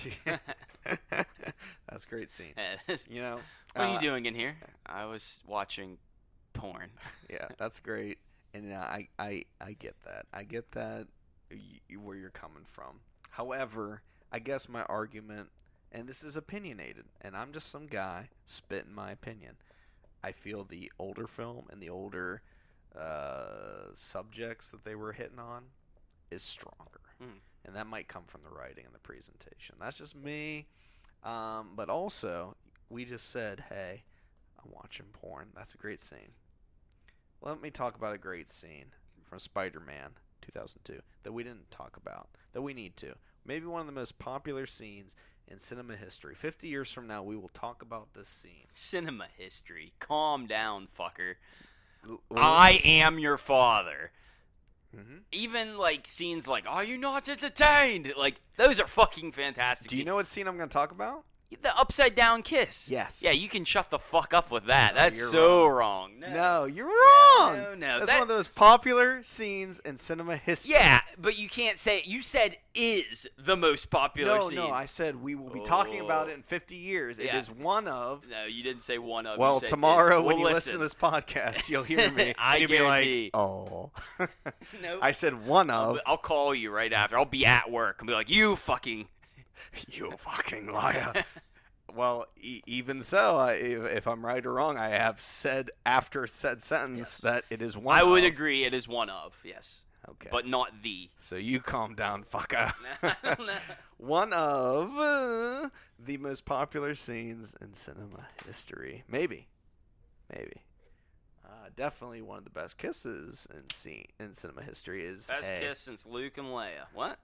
That's a great scene. what You know, are you uh, doing in here? I was watching porn. Yeah, that's great, and uh, I, I, I get that. I get that y- where you're coming from. However, I guess my argument, and this is opinionated, and I'm just some guy spitting my opinion. I feel the older film and the older uh, subjects that they were hitting on is stronger, Mm. and that might come from the writing and the presentation. That's just me. Um, but also, we just said, hey, I'm watching porn. That's a great scene. Let me talk about a great scene from Spider-Man two thousand two that we didn't talk about, that we need to. Maybe one of the most popular scenes in cinema history. fifty years from now, we will talk about this scene. Cinema history. Calm down, fucker. L- I am your father. Mhm. Even like scenes like, "Are you not entertained?" Like those are fucking fantastic. Do you scenes. know what scene I'm going to talk about? The upside down kiss. Yes. Yeah, you can shut the fuck up with that. No, That's you're so wrong. No, No, you're wrong. No, no. That's that, one of those popular scenes in cinema history. Yeah, but you can't say you said is the most popular No, scene. no, I said we will be talking about Oh. it in fifty years. It Yeah. is one of. No, you didn't say one of. Well, you said tomorrow is. when We'll you listen to this podcast, you'll hear me. I and you'll be guarantee. like, oh. Nope. I said one of. I'll call you right after. I'll be at work and be like, you fucking. You fucking liar. Well, e- even so, I, if, if I'm right or wrong, I have said after said sentence Yes. that it is one I of. would agree it is one of, yes. Okay. But not the. So you calm down, fucker. No. One of uh, the most popular scenes in cinema history. Maybe. Maybe. Uh, definitely one of the best kisses in scene in cinema history is Best a- kiss since Luke and Leia. What?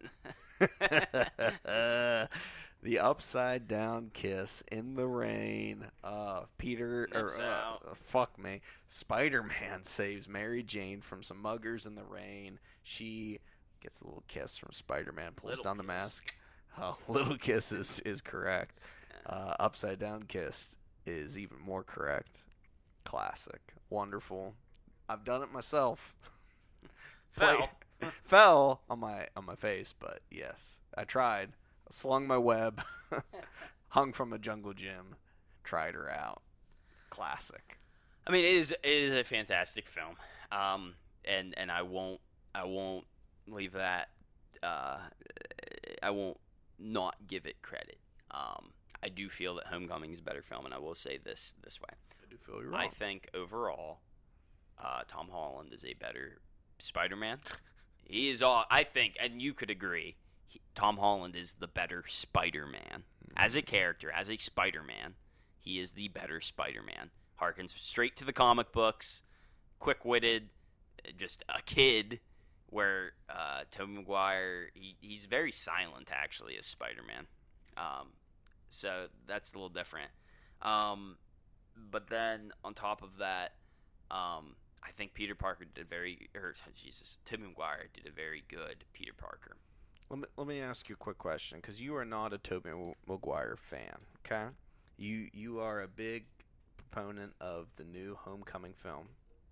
the upside down kiss in the rain. Uh, Peter Nips or uh, out. fuck me, Spider-Man saves Mary Jane from some muggers in the rain. She gets a little kiss from Spider-Man, pulls Little down the kiss. mask. Oh, little kiss is, is correct. Uh, upside down kiss is even more correct. Classic, wonderful. I've done it myself. Play- Fell. fell on my on my face, but yes, I tried. Slung my web, hung from a jungle gym, tried her out. Classic. I mean, it is it is a fantastic film, um, and and I won't I won't leave that. Uh, I won't not give it credit. Um, I do feel that Homecoming is a better film, and I will say this this way. I do feel you're wrong. I think overall, uh, Tom Holland is a better Spider-Man. He is all. I think, and you could agree. He, Tom Holland is the better Spider-Man as a character, as a Spider-Man. He is the better Spider-Man. Harkens straight to the comic books, quick-witted, just a kid. Where uh, Tobey Maguire, he, he's very silent actually as Spider-Man. Um, so that's a little different. Um, but then on top of that, um, I think Peter Parker did a very, or Jesus, Tobey Maguire did a very good Peter Parker. Let me let me ask you a quick question, because you are not a Tobey Maguire fan, okay? You you are a big proponent of the new Homecoming film.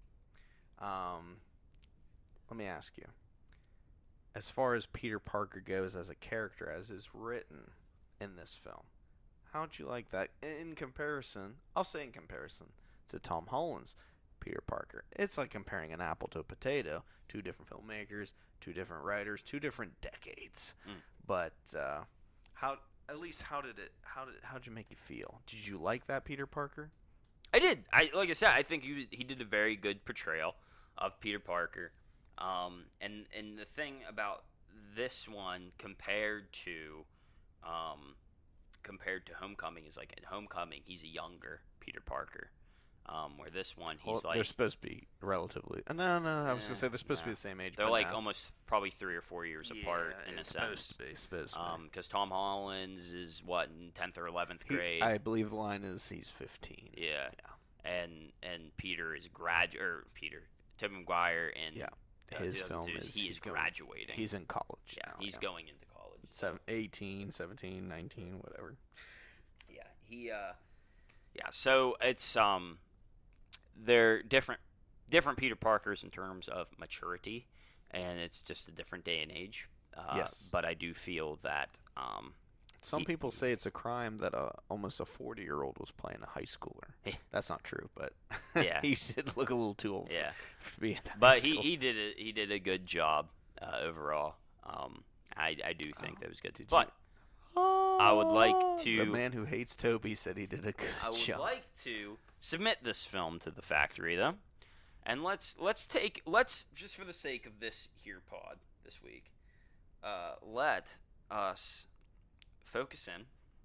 Um, let me ask you. As far as Peter Parker goes as a character, as is written in this film, how would you like that in comparison? I'll say in comparison to Tom Holland's Peter Parker. It's like comparing an apple to a potato. Two different filmmakers, two different writers, two different decades. Mm. But uh, how? At least how did it? How did? How did you make you feel? Did you like that Peter Parker? I did. I like I said, I think he he did a very good portrayal of Peter Parker. Um, and and the thing about this one compared to, um, compared to Homecoming is like in Homecoming he's a younger Peter Parker, um, where this one he's Well, like they're supposed to be relatively. Uh, no, no, I was Eh, gonna say they're supposed to no. be the same age. they're but like no. almost probably three or four years apart Yeah, in a it's sense. supposed to be. Supposed to be. Um, because Tom Holland's is what in tenth or eleventh He- grade. I believe the line is he's fifteen. yeah. and and Peter is grad or Peter Tobey Maguire and Yeah. uh, His the other film two is he he's is going- graduating. He's in college. yeah, now, he's yeah. going into college. so- Seven, eighteen, seventeen, nineteen, whatever. Yeah, he uh, yeah. So it's um, they're different different Peter Parkers in terms of maturity, and it's just a different day and age. Uh, Yes. But I do feel that um, Some He- people say it's a crime that uh, almost a forty-year-old was playing a high schooler. Yeah. That's not true, but Yeah. he should look a little too old yeah. for, to be in high But he, school. he did a, he did a good job uh, overall. Um, I I do think Oh, that was good. did you- But I would like The to- man who hates Toby said he did a good I would job. like to submit this film to the factory though, and let's let's take let's just for the sake of this here pod this week, uh, let us focus in.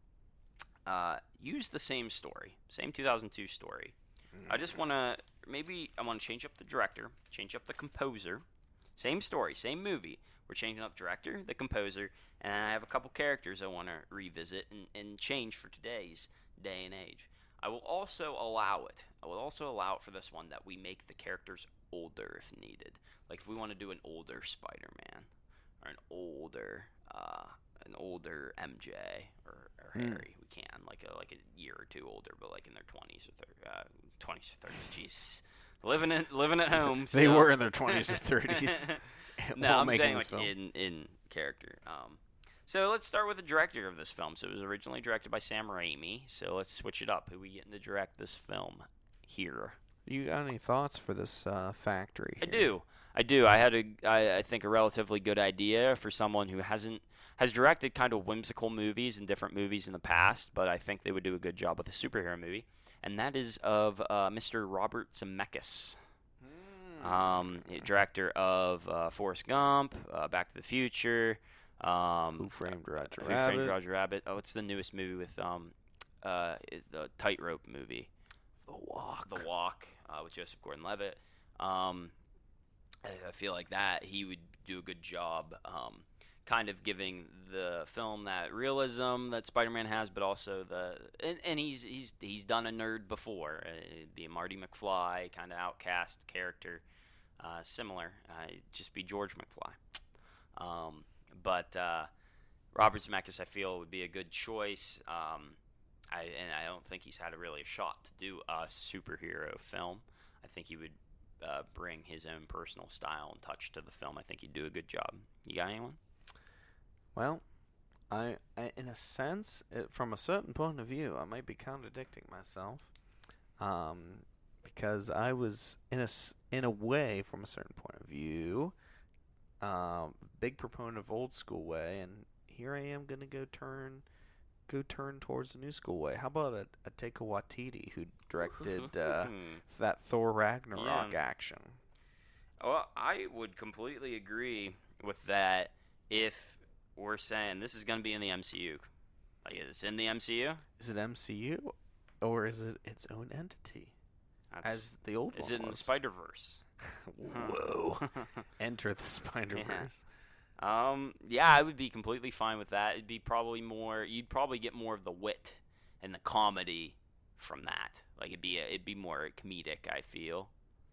Uh, use the same story, same two thousand two story. I just want to maybe I want to change up the director, change up the composer. Same story, same movie. We're changing up director, the composer, and I have a couple characters I want to revisit and, and change for today's day and age. I will also allow it. I will also allow it for this one that we make the characters older if needed. Like if we want to do an older Spider-Man or an older, uh, an older M J or, or Mm. Harry. We can like a like a year or two older, but like in their twenties or thir- uh, twenties or thirties. Jesus, living at living at home. They so. were in their twenties or thirties. No, while I'm making saying this like film. in in character. Um, so let's start with the director of this film. So it was originally directed by Sam Raimi. So let's switch it up. Who we getting to direct this film here? You got any thoughts for this uh, factory? I here? do. I do. I had a, I, I think, a relatively good idea for someone who hasn't has directed kind of whimsical movies and different movies in the past, but I think they would do a good job with a superhero movie, and that is of uh, Mister Robert Zemeckis, Mm. um, director of uh, Forrest Gump, uh, Back to the Future, um, Who Framed Roger Who Rabbit? Framed Roger Rabbit? Oh, it's the newest movie with um, uh, it- the Tightrope movie. The Walk. The Walk uh, with Joseph Gordon-Levitt. Um, I, I feel like that he would do a good job, um, kind of giving the film that realism that Spider-Man has, but also the and, and he's he's he's done a nerd before, uh, it'd be a Marty McFly kind of outcast character, uh, similar, uh, it'd just be George McFly. Um, but uh, Robert Zemeckis, I feel, would be a good choice. Um, I, and I don't think he's had a really a shot to do a superhero film. I think he would uh, bring his own personal style and touch to the film. I think he'd do a good job. You got anyone? Well, I, I in a sense, it, from a certain point of view, I might be contradicting myself, um, because I was in a s- in a way, from a certain point of view, um, big proponent of old school way, and here I am gonna go turn. Go turn towards the new school way. How about a, a Taika Waititi who directed uh, that Thor Ragnarok Yeah. action? Well, I would completely agree with that if we're saying this is going to be in the M C U. Like, it's in the M C U? Is it M C U or is it its own entity? That's, As the old is one it in the was. Spider-Verse? Whoa. Enter the Spider-Verse. Um, yeah, I would be completely fine with that. It'd be probably more. You'd probably get more of the wit and the comedy from that. Like it'd be a, it'd be more comedic. I feel.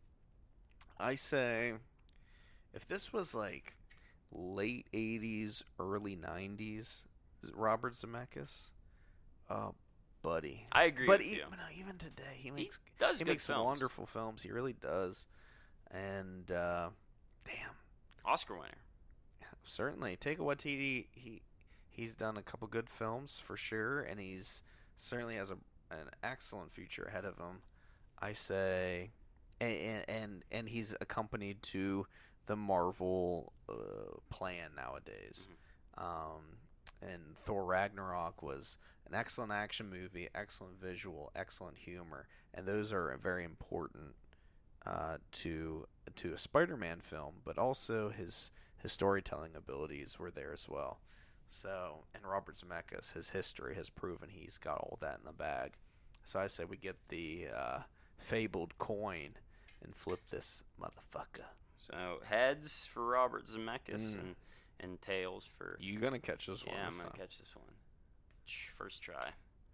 I say, if this was like late eighties, early nineties, Robert Zemeckis, oh, buddy. I agree But with e- you. no, even today, he He makes does he good makes films. wonderful films. He really does. And uh, damn, Oscar winner. certainly, Taika Waititi, he he's done a couple good films for sure, and he's certainly has a an excellent future ahead of him. I say, and and and he's accompanied to the Marvel uh, plan nowadays. Um, and Thor Ragnarok was an excellent action movie, excellent visual, excellent humor, and those are very important uh, to to a Spider-Man film. But also his his storytelling abilities were there as well. So, and Robert Zemeckis, his history has proven he's got all that in the bag. So I say we get the uh, fabled coin and flip this motherfucker. So heads for Robert Zemeckis Mm. and and tails for. You gonna catch this one? Yeah, I'm this gonna time. catch this one. Ch- First try.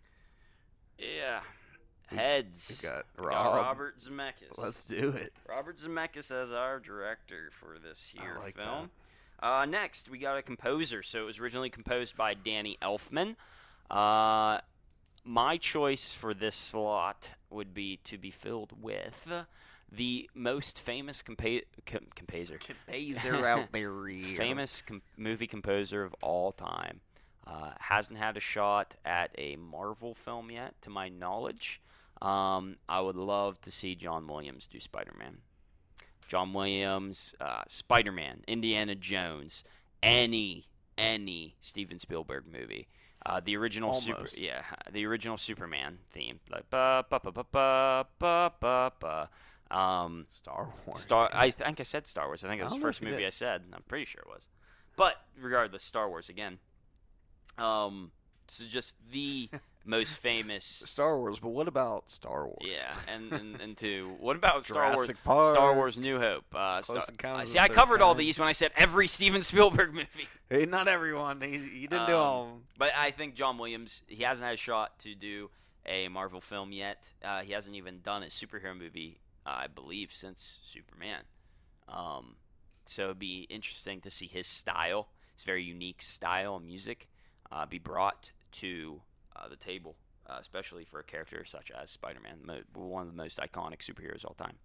Yeah. We- Heads. We got We Rob. got Robert Zemeckis. Let's do it. Robert Zemeckis as our director for this here I like film. Uh, next, we got a composer. So it was originally composed by Danny Elfman. Uh, my choice for this slot would be to be filled with the most famous compa- com- composer. Composer out there. here. Famous com- movie composer of all time. Uh, hasn't had a shot at a Marvel film yet, to my knowledge. Um, I would love to see John Williams do Spider-Man. John Williams, uh, Spider-Man, Indiana Jones, any any Steven Spielberg movie. Uh, the original super, Almost. yeah, the original Superman theme, like ba ba ba ba ba ba ba ba. Um, Star Wars. Star. dude. I think I said Star Wars. I think it I was the don't know first if you movie did. I said. I'm pretty sure it was. But regardless, Star Wars again. Um, so just the most famous. Star Wars, but what about Star Wars? Yeah, and and, and two. What about Star Wars? Jurassic Park. Star Wars: New Hope. Uh, Close Star, Encounters uh, of see, the I Third covered all Kind. these when I said every Steven Spielberg movie. Hey, not everyone. He's, you didn't do Um, all of them. But I think John Williams, he hasn't had a shot to do a Marvel film yet. Uh, he hasn't even done a superhero movie, uh, I believe, since Superman. Um, so it'd be interesting to see his style, his very unique style of music, uh, be brought to uh, the table, uh, especially for a character such as Spider-Man, mo- one of the most iconic superheroes of all time.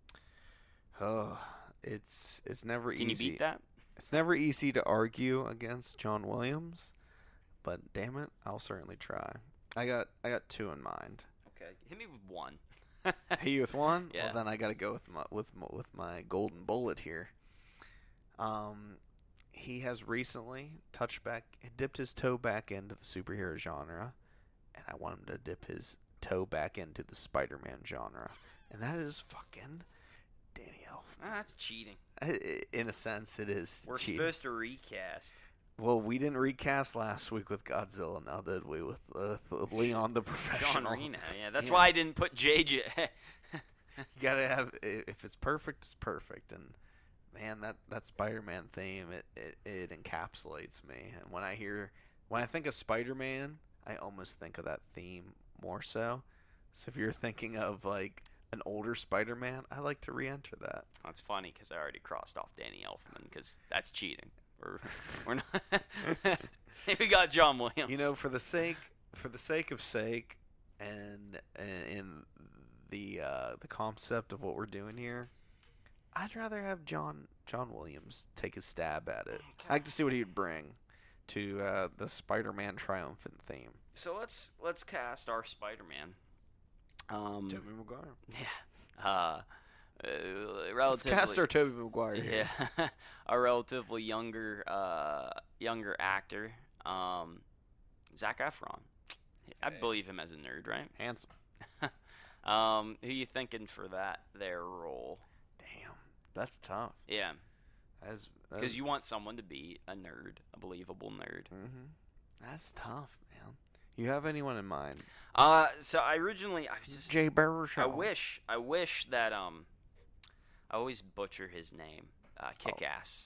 Oh, it's it's never Can easy. you beat that? It's never easy to argue against John Williams, but damn it, I'll certainly try. I got I got two in mind. Okay, hit me with one. Hit you with one? Yeah. Well, then I got to go with my with my, with my golden bullet here. Um, he has recently touched back, dipped his toe back into the superhero genre, and I want him to dip his toe back into the Spider-Man genre, and that is fucking Danny Elfman. Ah, that's cheating. I- In a sense, it is We're cheating. supposed to recast. Well, we didn't recast last week with Godzilla, now did we? With, uh, with Leon the Professional. John Reno. Yeah, that's Yeah. why I didn't put J J. You gotta have, if it's perfect, it's perfect. And man, that, that Spider-Man theme, it, it, it encapsulates me. And when I hear, when I think of Spider-Man, I almost think of that theme more so. So if you're thinking of like an older Spider-Man, I like to re-enter that. That's funny because I already crossed off Danny Elfman because that's cheating. We're, we're not. We got John Williams. You know, for the sake, for the sake of sake, and and in the uh, the concept of what we're doing here, I'd rather have John John Williams take a stab at it. I'd like to see what he'd bring to uh, the Spider-Man triumphant theme. So let's let's cast our Spider-Man. Um, Tobey Maguire. Yeah. Uh, uh, Let's relatively. cast our Tobey Maguire here. Yeah. A relatively younger uh younger actor. Um, Zac Efron. I Hey. believe him as a nerd, right? Handsome. Um, who you thinking for that their role? Damn, that's tough. Yeah, As because you want someone to be a nerd, a believable nerd. hmm That's tough, man. You have anyone in mind? Uh, so I originally I was just Jay Baruchel. I wish I wish that um I always butcher his name. Uh, Kick-Ass.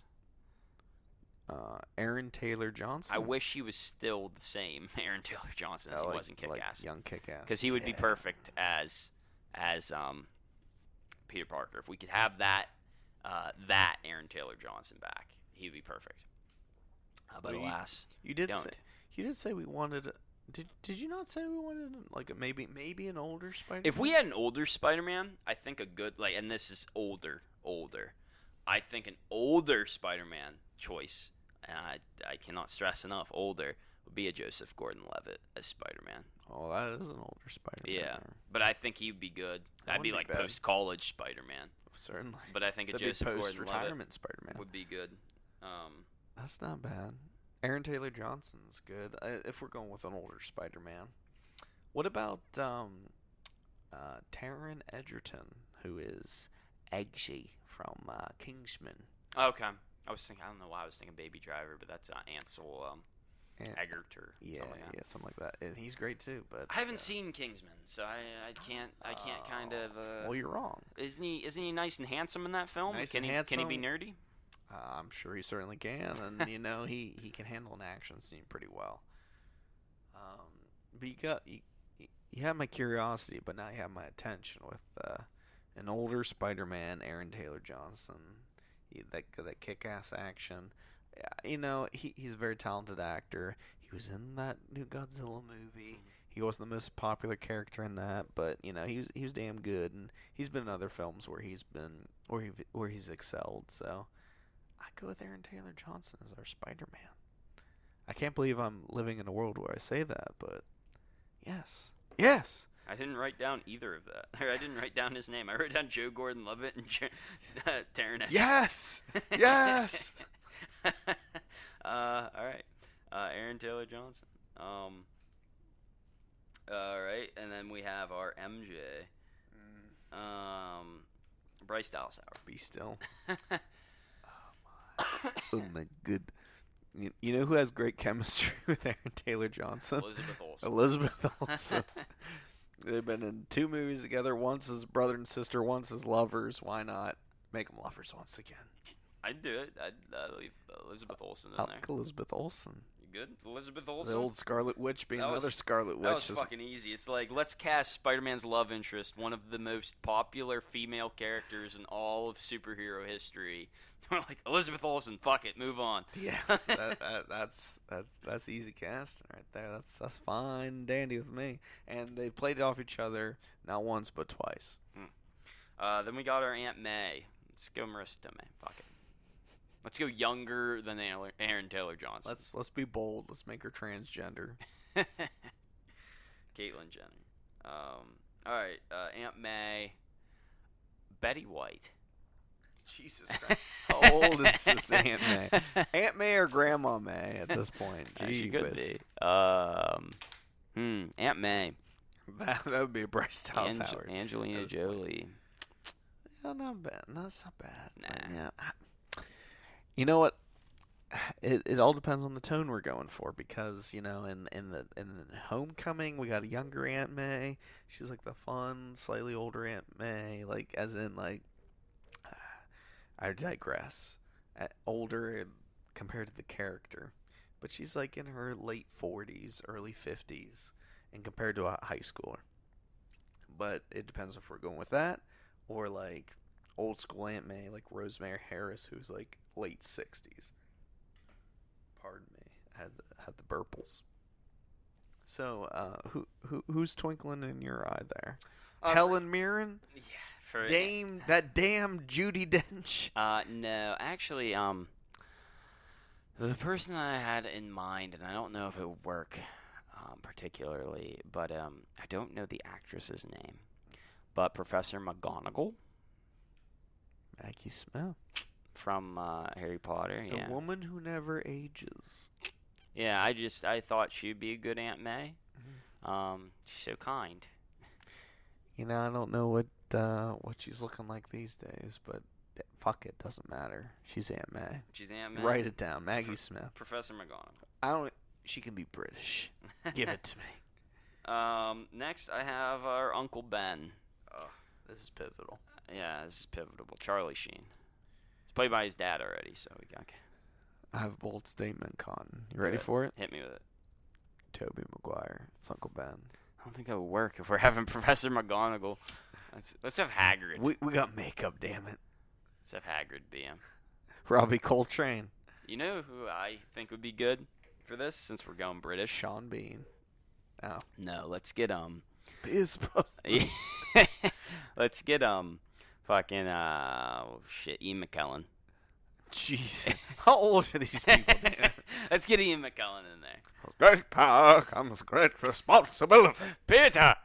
Uh, Aaron Taylor Johnson. I wish he was still the same Aaron Taylor Johnson as Oh, he like- was in like Kick-Ass. young Kick-Ass. Because he would be Yeah. perfect as as um Peter Parker. If we could have that uh, that Aaron Taylor Johnson back, he'd be perfect. Uh, but Well, you- alas, You did don't. say you did say we wanted. Did Did you not say we wanted like a, maybe maybe an older Spider? If we had an older Spider-Man, I think a good like, and this is older, older. I think an older Spider-Man choice, and I I cannot stress enough, older would be a Joseph Gordon-Levitt as Spider-Man. Oh, that is an older Spider-Man. Yeah, there. but I think he'd be good. That That'd be wouldn't like be bad. post-college Spider-Man. Certainly. But I think a That'd Joseph be Gordon-Levitt post-retirement Spider-Man. would be good. Um, That's not bad. Aaron Taylor Johnson's good. Uh, if we're going with an older Spider-Man, what about um, uh, Taron Egerton, who is Eggsy from uh, Kingsman? okay. I was thinking. I don't know why I was thinking Baby Driver, but that's uh, Ansel um, And, Eggert or yeah, something like that. yeah, something like that. And he's great too. But I haven't uh, seen Kingsman, so I, I can't I can't kind of. Uh, Well, you're wrong. isn't he isn't he nice and handsome in that film? Nice can and he can he be handsome. nerdy? Uh, I'm sure he certainly can, and you know he, he can handle an action scene pretty well. Um, but you got you, you have my curiosity, but now you have my attention with uh, an older Spider-Man, Aaron Taylor Johnson. He, that that kick-ass action. Yeah, you know he he's a very talented actor. He was in that new Godzilla movie. He wasn't the most popular character in that, but you know he was he was damn good, and he's been in other films where he's been where he where he's excelled. So. I go with Aaron Taylor Johnson as our Spider-Man. I can't believe I'm living in a world where I say that, but yes, yes. I didn't write down either of that. Or I didn't write down his name. I wrote down Joe Gordon-Levitt and jo- uh, Taron Egerton. Yes! Yes! uh, all right. Uh, Aaron Taylor Johnson. Um. All right, and then we have our M J. Um, Bryce Dallas Howard. Be still. Oh my good. You, you know who has great chemistry with Aaron Taylor Johnson? Elizabeth Olsen. Elizabeth Olsen. They've been in two movies together. Once as brother and sister, once as lovers. Why not make them lovers once again? I'd do it. I'd uh, leave Elizabeth Olsen in I there. like Elizabeth Olsen. You good? Elizabeth The Olsen? old Scarlet Witch being That another was- Scarlet That Witch. was is fucking easy. It's like, let's cast Spider-Man's love interest, one of the most popular female characters in all of superhero history, We're like, Elizabeth Olsen, fuck it, move on. Yeah, that, that, that's that's that's easy casting right there. That's that's fine and dandy with me. And they played off each other not once but twice. Hmm. Uh, then we got our Aunt May. Let's go Marissa Tomei. Fuck it. Let's go younger than Aaron Taylor Johnson. Let's let's be bold. Let's make her transgender. Caitlyn Jenner. Um, all right, uh, Aunt May. Betty White. Jesus Christ. How old is this Aunt May? Aunt May or Grandma May at this point? Uh, she Jeebus. could be. Um, hmm, Aunt May. That, that would be a Bryce Dallas Ange- Howard. Angelina Jolie. Yeah, not bad. No, that's not bad. Nah. Yeah. You know what? It it all depends on the tone we're going for, because you know in in the in Homecoming we got a younger Aunt May. She's like the fun, slightly older Aunt May, like as in like. I digress. Uh, older compared to the character, but she's like in her late forties, early fifties, and compared to a high schooler. But it depends if we're going with that or like old school Aunt May, like Rosemary Harris, who's like late sixties. Pardon me, I had the, had the burples. So, uh, who who who's twinkling in your eye there? Uh, Helen Mirren. Yeah. For, Dame, that damn Judi Dench. Uh, no, actually, um, the person that I had in mind, and I don't know if it would work, um, particularly, but um, I don't know the actress's name, but Professor McGonagall Maggie Smith. from uh, Harry Potter. The yeah, woman who never ages. yeah. I just I thought she'd be a good Aunt May. Mm-hmm. Um, she's so kind. You know, I don't know what uh, what she's looking like these days, but fuck it, doesn't matter. She's Aunt May. She's Aunt May. Write it down, Maggie Pro- Smith. Professor McGonagall. I don't. She can be British. Give it to me. Um, next I have our Uncle Ben. Oh, this is pivotal. Yeah, this is pivotal. Charlie Sheen. He's played by his dad already, so we got. I have a bold statement, Cotton. You ready for it? Hit me with it. Tobey Maguire. It's Uncle Ben. I don't think that would work if we're having Professor McGonagall. Let's, let's have Hagrid. We we got makeup, damn it. Let's have Hagrid be him. Robbie Coltrane. You know who I think would be good for this, since we're going British? Sean Bean. Oh. No, let's get um. Biz. let's get um, fucking uh, oh, shit, Ian McKellen. Jeez. How old are these people? Dan? Let's get Ian McKellen in there. Great power comes great responsibility. Peter.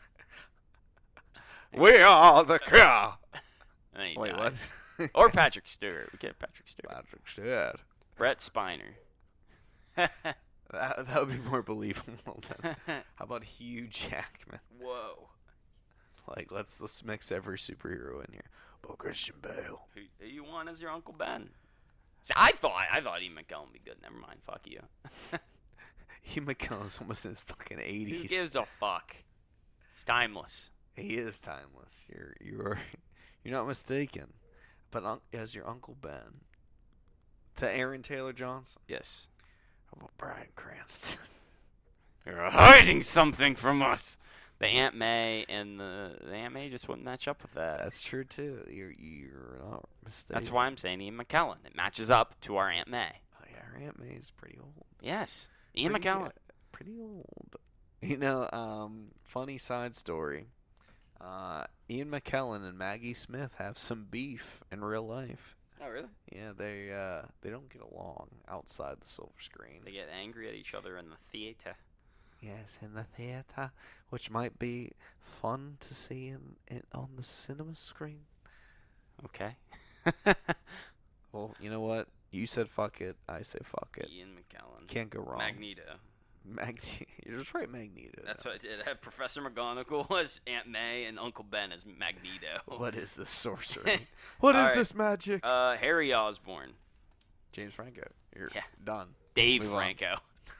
We are the cure. Wait, Wait, what? Or Patrick Stewart. We get Patrick Stewart. Patrick Stewart. Brett Spiner. That, that would be more believable than. How about Hugh Jackman? Whoa. Like, let's let's mix every superhero in here. But Christian Bale. Who, who you want as your Uncle Ben? See, I thought I thought Ian McKellen would be good. Never mind. Fuck you. Ian McKellen's almost in his fucking eighties. Who gives a fuck? He's timeless. He is timeless. You're you're you're not mistaken. But un- as your Uncle Ben, to Aaron Taylor Johnson. Yes. How about Bryan Cranston? You're hiding something from us. The Aunt May and the, the Aunt May just wouldn't match up with that. That's true too. You're you're not mistaken. That's why I'm saying Ian McKellen. It matches up to our Aunt May. Oh yeah, our Aunt May is pretty old. Yes, Ian pretty, McKellen. uh, pretty old. You know, um, funny side story. Uh, Ian McKellen and Maggie Smith have some beef in real life. Oh really? Yeah, they uh, they don't get along outside the silver screen. They get angry at each other in the theater. Yes, in the theater, which might be fun to see in, in on the cinema screen. Okay. Well, you know what? You said fuck it. I say fuck it. Ian McKellen. Can't go wrong. Magneto. Magneto. You're just right, Magneto. That's though. what I did. I had Professor McGonagall as Aunt May and Uncle Ben as Magneto. What is this sorcery? What is All right. this magic? Uh, Harry Osborn. James Franco. You're Yeah. done. Dave Move on. Franco.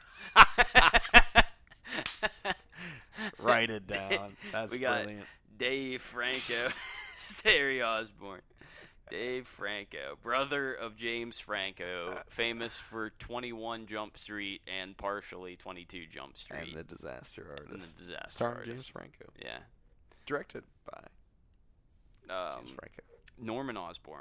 Write it down. That's We got- brilliant. Dave Franco. This is Harry Osborn. Dave Franco, brother of James Franco, famous for twenty-one Jump Street and partially twenty-two Jump Street. And the disaster artist. And the disaster Starring artist. James Franco. Yeah. Directed by Um, James Franco. Norman Osborn.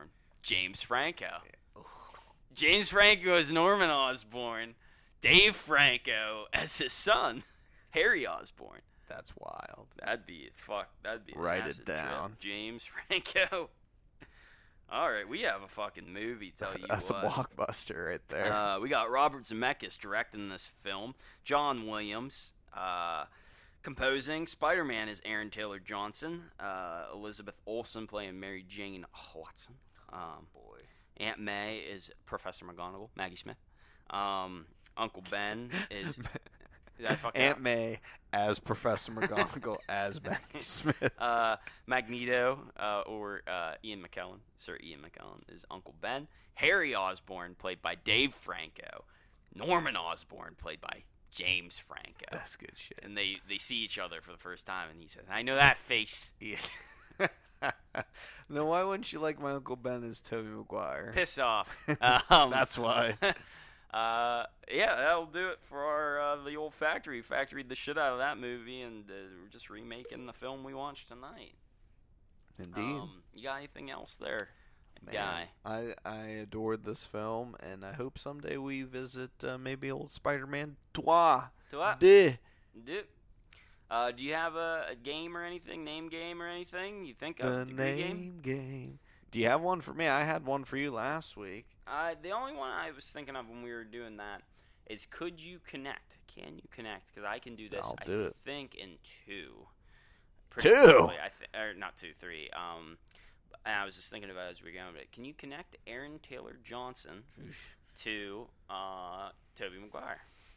James Franco. James Franco as Norman Osborn. Dave Franco as his son, Harry Osborn. That's wild. That'd be fuck. That'd be Write an it acid down. Trip. James Franco. All right, we have a fucking movie. Tell you That's what. a blockbuster right there. Uh, we got Robert Zemeckis directing this film. John Williams uh, composing. Spider-Man is Aaron Taylor Johnson. Uh, Elizabeth Olsen playing Mary Jane Watson. Um, Boy. Aunt May is Professor McGonagall. Maggie Smith. Um, Uncle Ben is. Did I fuck it Aunt up? May as Professor McGonagall as Maggie Smith. Uh, Magneto, uh, or uh, Ian McKellen, Sir Ian McKellen, is Uncle Ben. Harry Osborn, played by Dave Franco. Norman Osborn, played by James Franco. That's good shit. And they, they see each other for the first time, and he says, "I know that face." Yeah. No, why wouldn't you like my Uncle Ben as Tobey Maguire? Piss off. Um, That's why. Uh, yeah, that'll do it for our uh, the old factory. Factoried the shit out of that movie, and uh, we're just remaking the film we watched tonight. Indeed. Um, you got anything else there, Man, guy? I I adored this film, and I hope someday we visit uh, maybe old Spider-Man Trois. To what? Deux. Do, uh, do you have a, a game or anything, name game or anything you think of? The Degree game? name game. Do you have one for me? I had one for you last week. Uh, the only one I was thinking of when we were doing that is, could you connect? Can you connect? Because I can do this. I'll I do it. think in two. Pretty Two? quickly. I th- or not two, three. Um, and I was just thinking about it as we were going. But can you connect Aaron Taylor Johnson to uh, Tobey Maguire?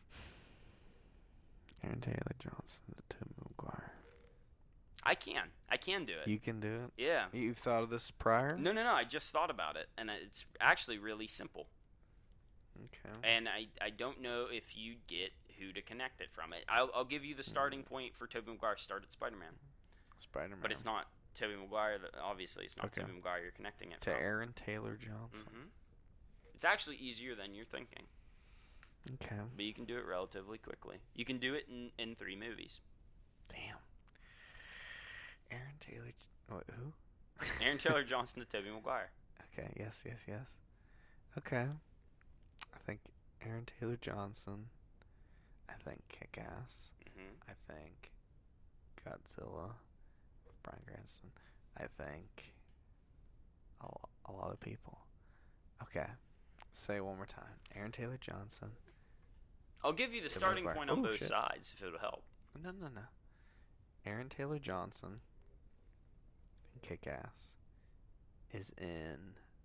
Aaron Taylor Johnson to Tobey Maguire. I can. I can do it. You can do it. Yeah. You've thought of this prior? No, no, no. I just thought about it, and it's actually really simple. Okay. And I, I don't know if you get who to connect it from. It. I'll, I'll give you the starting point for Tobey Maguire. Started Spider-Man, Spider-Man. but it's not Tobey Maguire. That, obviously, it's not Okay. Tobey Maguire you're connecting it to from. Aaron Taylor Johnson. hmm It's actually easier than you're thinking, Okay. but you can do it relatively quickly. You can do it in, in three movies. Damn. Aaron Taylor. What, who? Aaron Taylor Johnson to Tobey Maguire. Okay. Yes. Yes. Yes. Okay. I think Aaron Taylor Johnson. I think Kick-Ass. hmm I think Godzilla with Bryan Cranston. I think a, lo- a lot of people. Okay. Say it one more time. Aaron Taylor Johnson. I'll give you the Tobey starting Maguire. point on Oh, both shit. sides if it'll help. No, no, no. Aaron Taylor Johnson in Kick-Ass is in.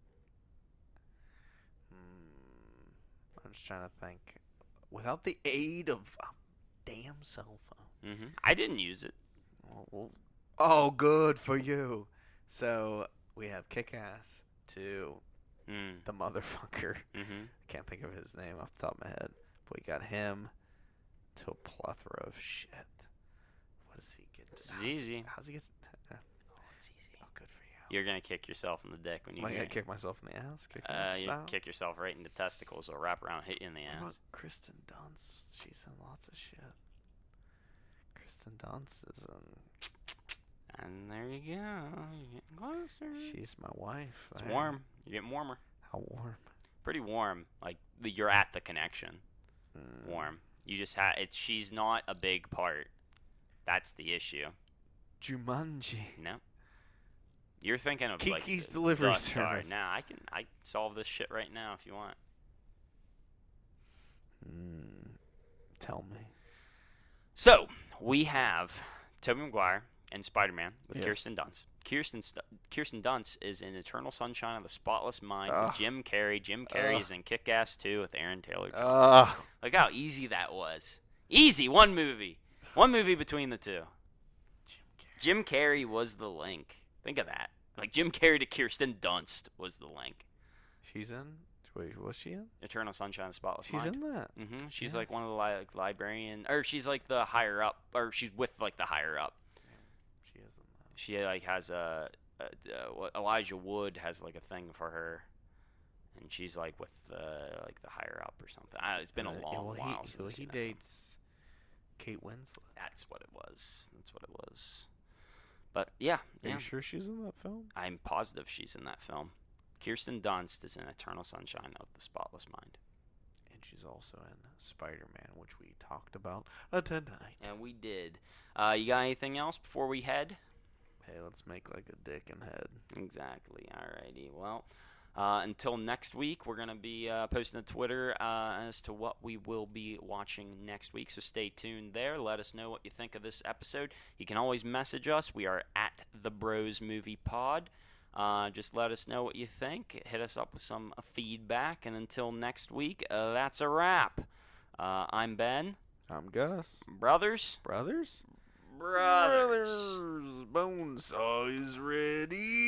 Hmm, I'm just trying to think. Without the aid of a damn cell phone. hmm I didn't use it. Oh, well, oh, good for you. So we have Kick-Ass to Mm. the motherfucker. hmm Can't think of his name off the top of my head. But we got him to a plethora of shit. What does he get? It's how's easy. He, how's he get? Uh, Oh, it's easy. oh, good for you. You're gonna kick yourself in the dick when you Am I hear gonna it. kick myself in the ass? Kick my Uh, you style? kick yourself right in the testicles or wrap around, hit you in the What ass. about Kristen Dunst? She's in lots of shit. Kristen Dunst is in. And there you go. You're getting closer. She's my wife. It's there. warm. You're getting warmer. How warm? Pretty warm. Like the, you're at the connection. Mm. Warm. You just have. It's. She's not a big part. That's the issue. Jumanji. No. You're thinking of like Kiki's the- Delivery the star. Service. Nah, I can. I solve this shit right now if you want. Mm. Tell me. So we have Tobey Maguire and Spider-Man with Yes. Kirsten Dunst. Kirsten St- Kirsten Dunst is in Eternal Sunshine of the Spotless Mind Ugh. with Jim Carrey. Jim Carrey Ugh. is in Kick-Ass two with Aaron Taylor Johnson. Ugh. Look how easy that was. Easy, one movie. One movie between the two. Jim Carrey was the link. Think of that. Like Jim Carrey to Kirsten Dunst was the link. She's in. Wait, was she in? Eternal Sunshine of the Spotless She's Mind. in that. Mm-hmm. She's like one of Yes. the li- like, librarian, or she's like the higher up, or she's with like the higher up. She is in that. She like has a, a, a what Elijah Wood has like a thing for her, and she's like with the like the higher up or something. I, it's been a Uh, long well, while He, since well, I've he seen that film. dates Kate Winslet. That's what it was. That's what it was. But yeah, Are yeah. you sure she's in that film? I'm positive she's in that film. Kirsten Dunst is in Eternal Sunshine of the Spotless Mind. And she's also in Spider-Man, which we talked about uh, tonight. And we did. Uh, you got anything else before we head? Hey, let's make like a dick and head. Exactly. Alrighty. Well, uh, until next week, we're going to be uh, posting to Twitter uh, as to what we will be watching next week. So stay tuned there. Let us know what you think of this episode. You can always message us. We are at the Bros Movie Pod. Uh, just let us know what you think. Hit us up with some uh, feedback. And until next week, uh, that's a wrap. Uh, I'm Ben. I'm Gus. Brothers. Brothers? Brothers. Brothers. Bonesaw is ready.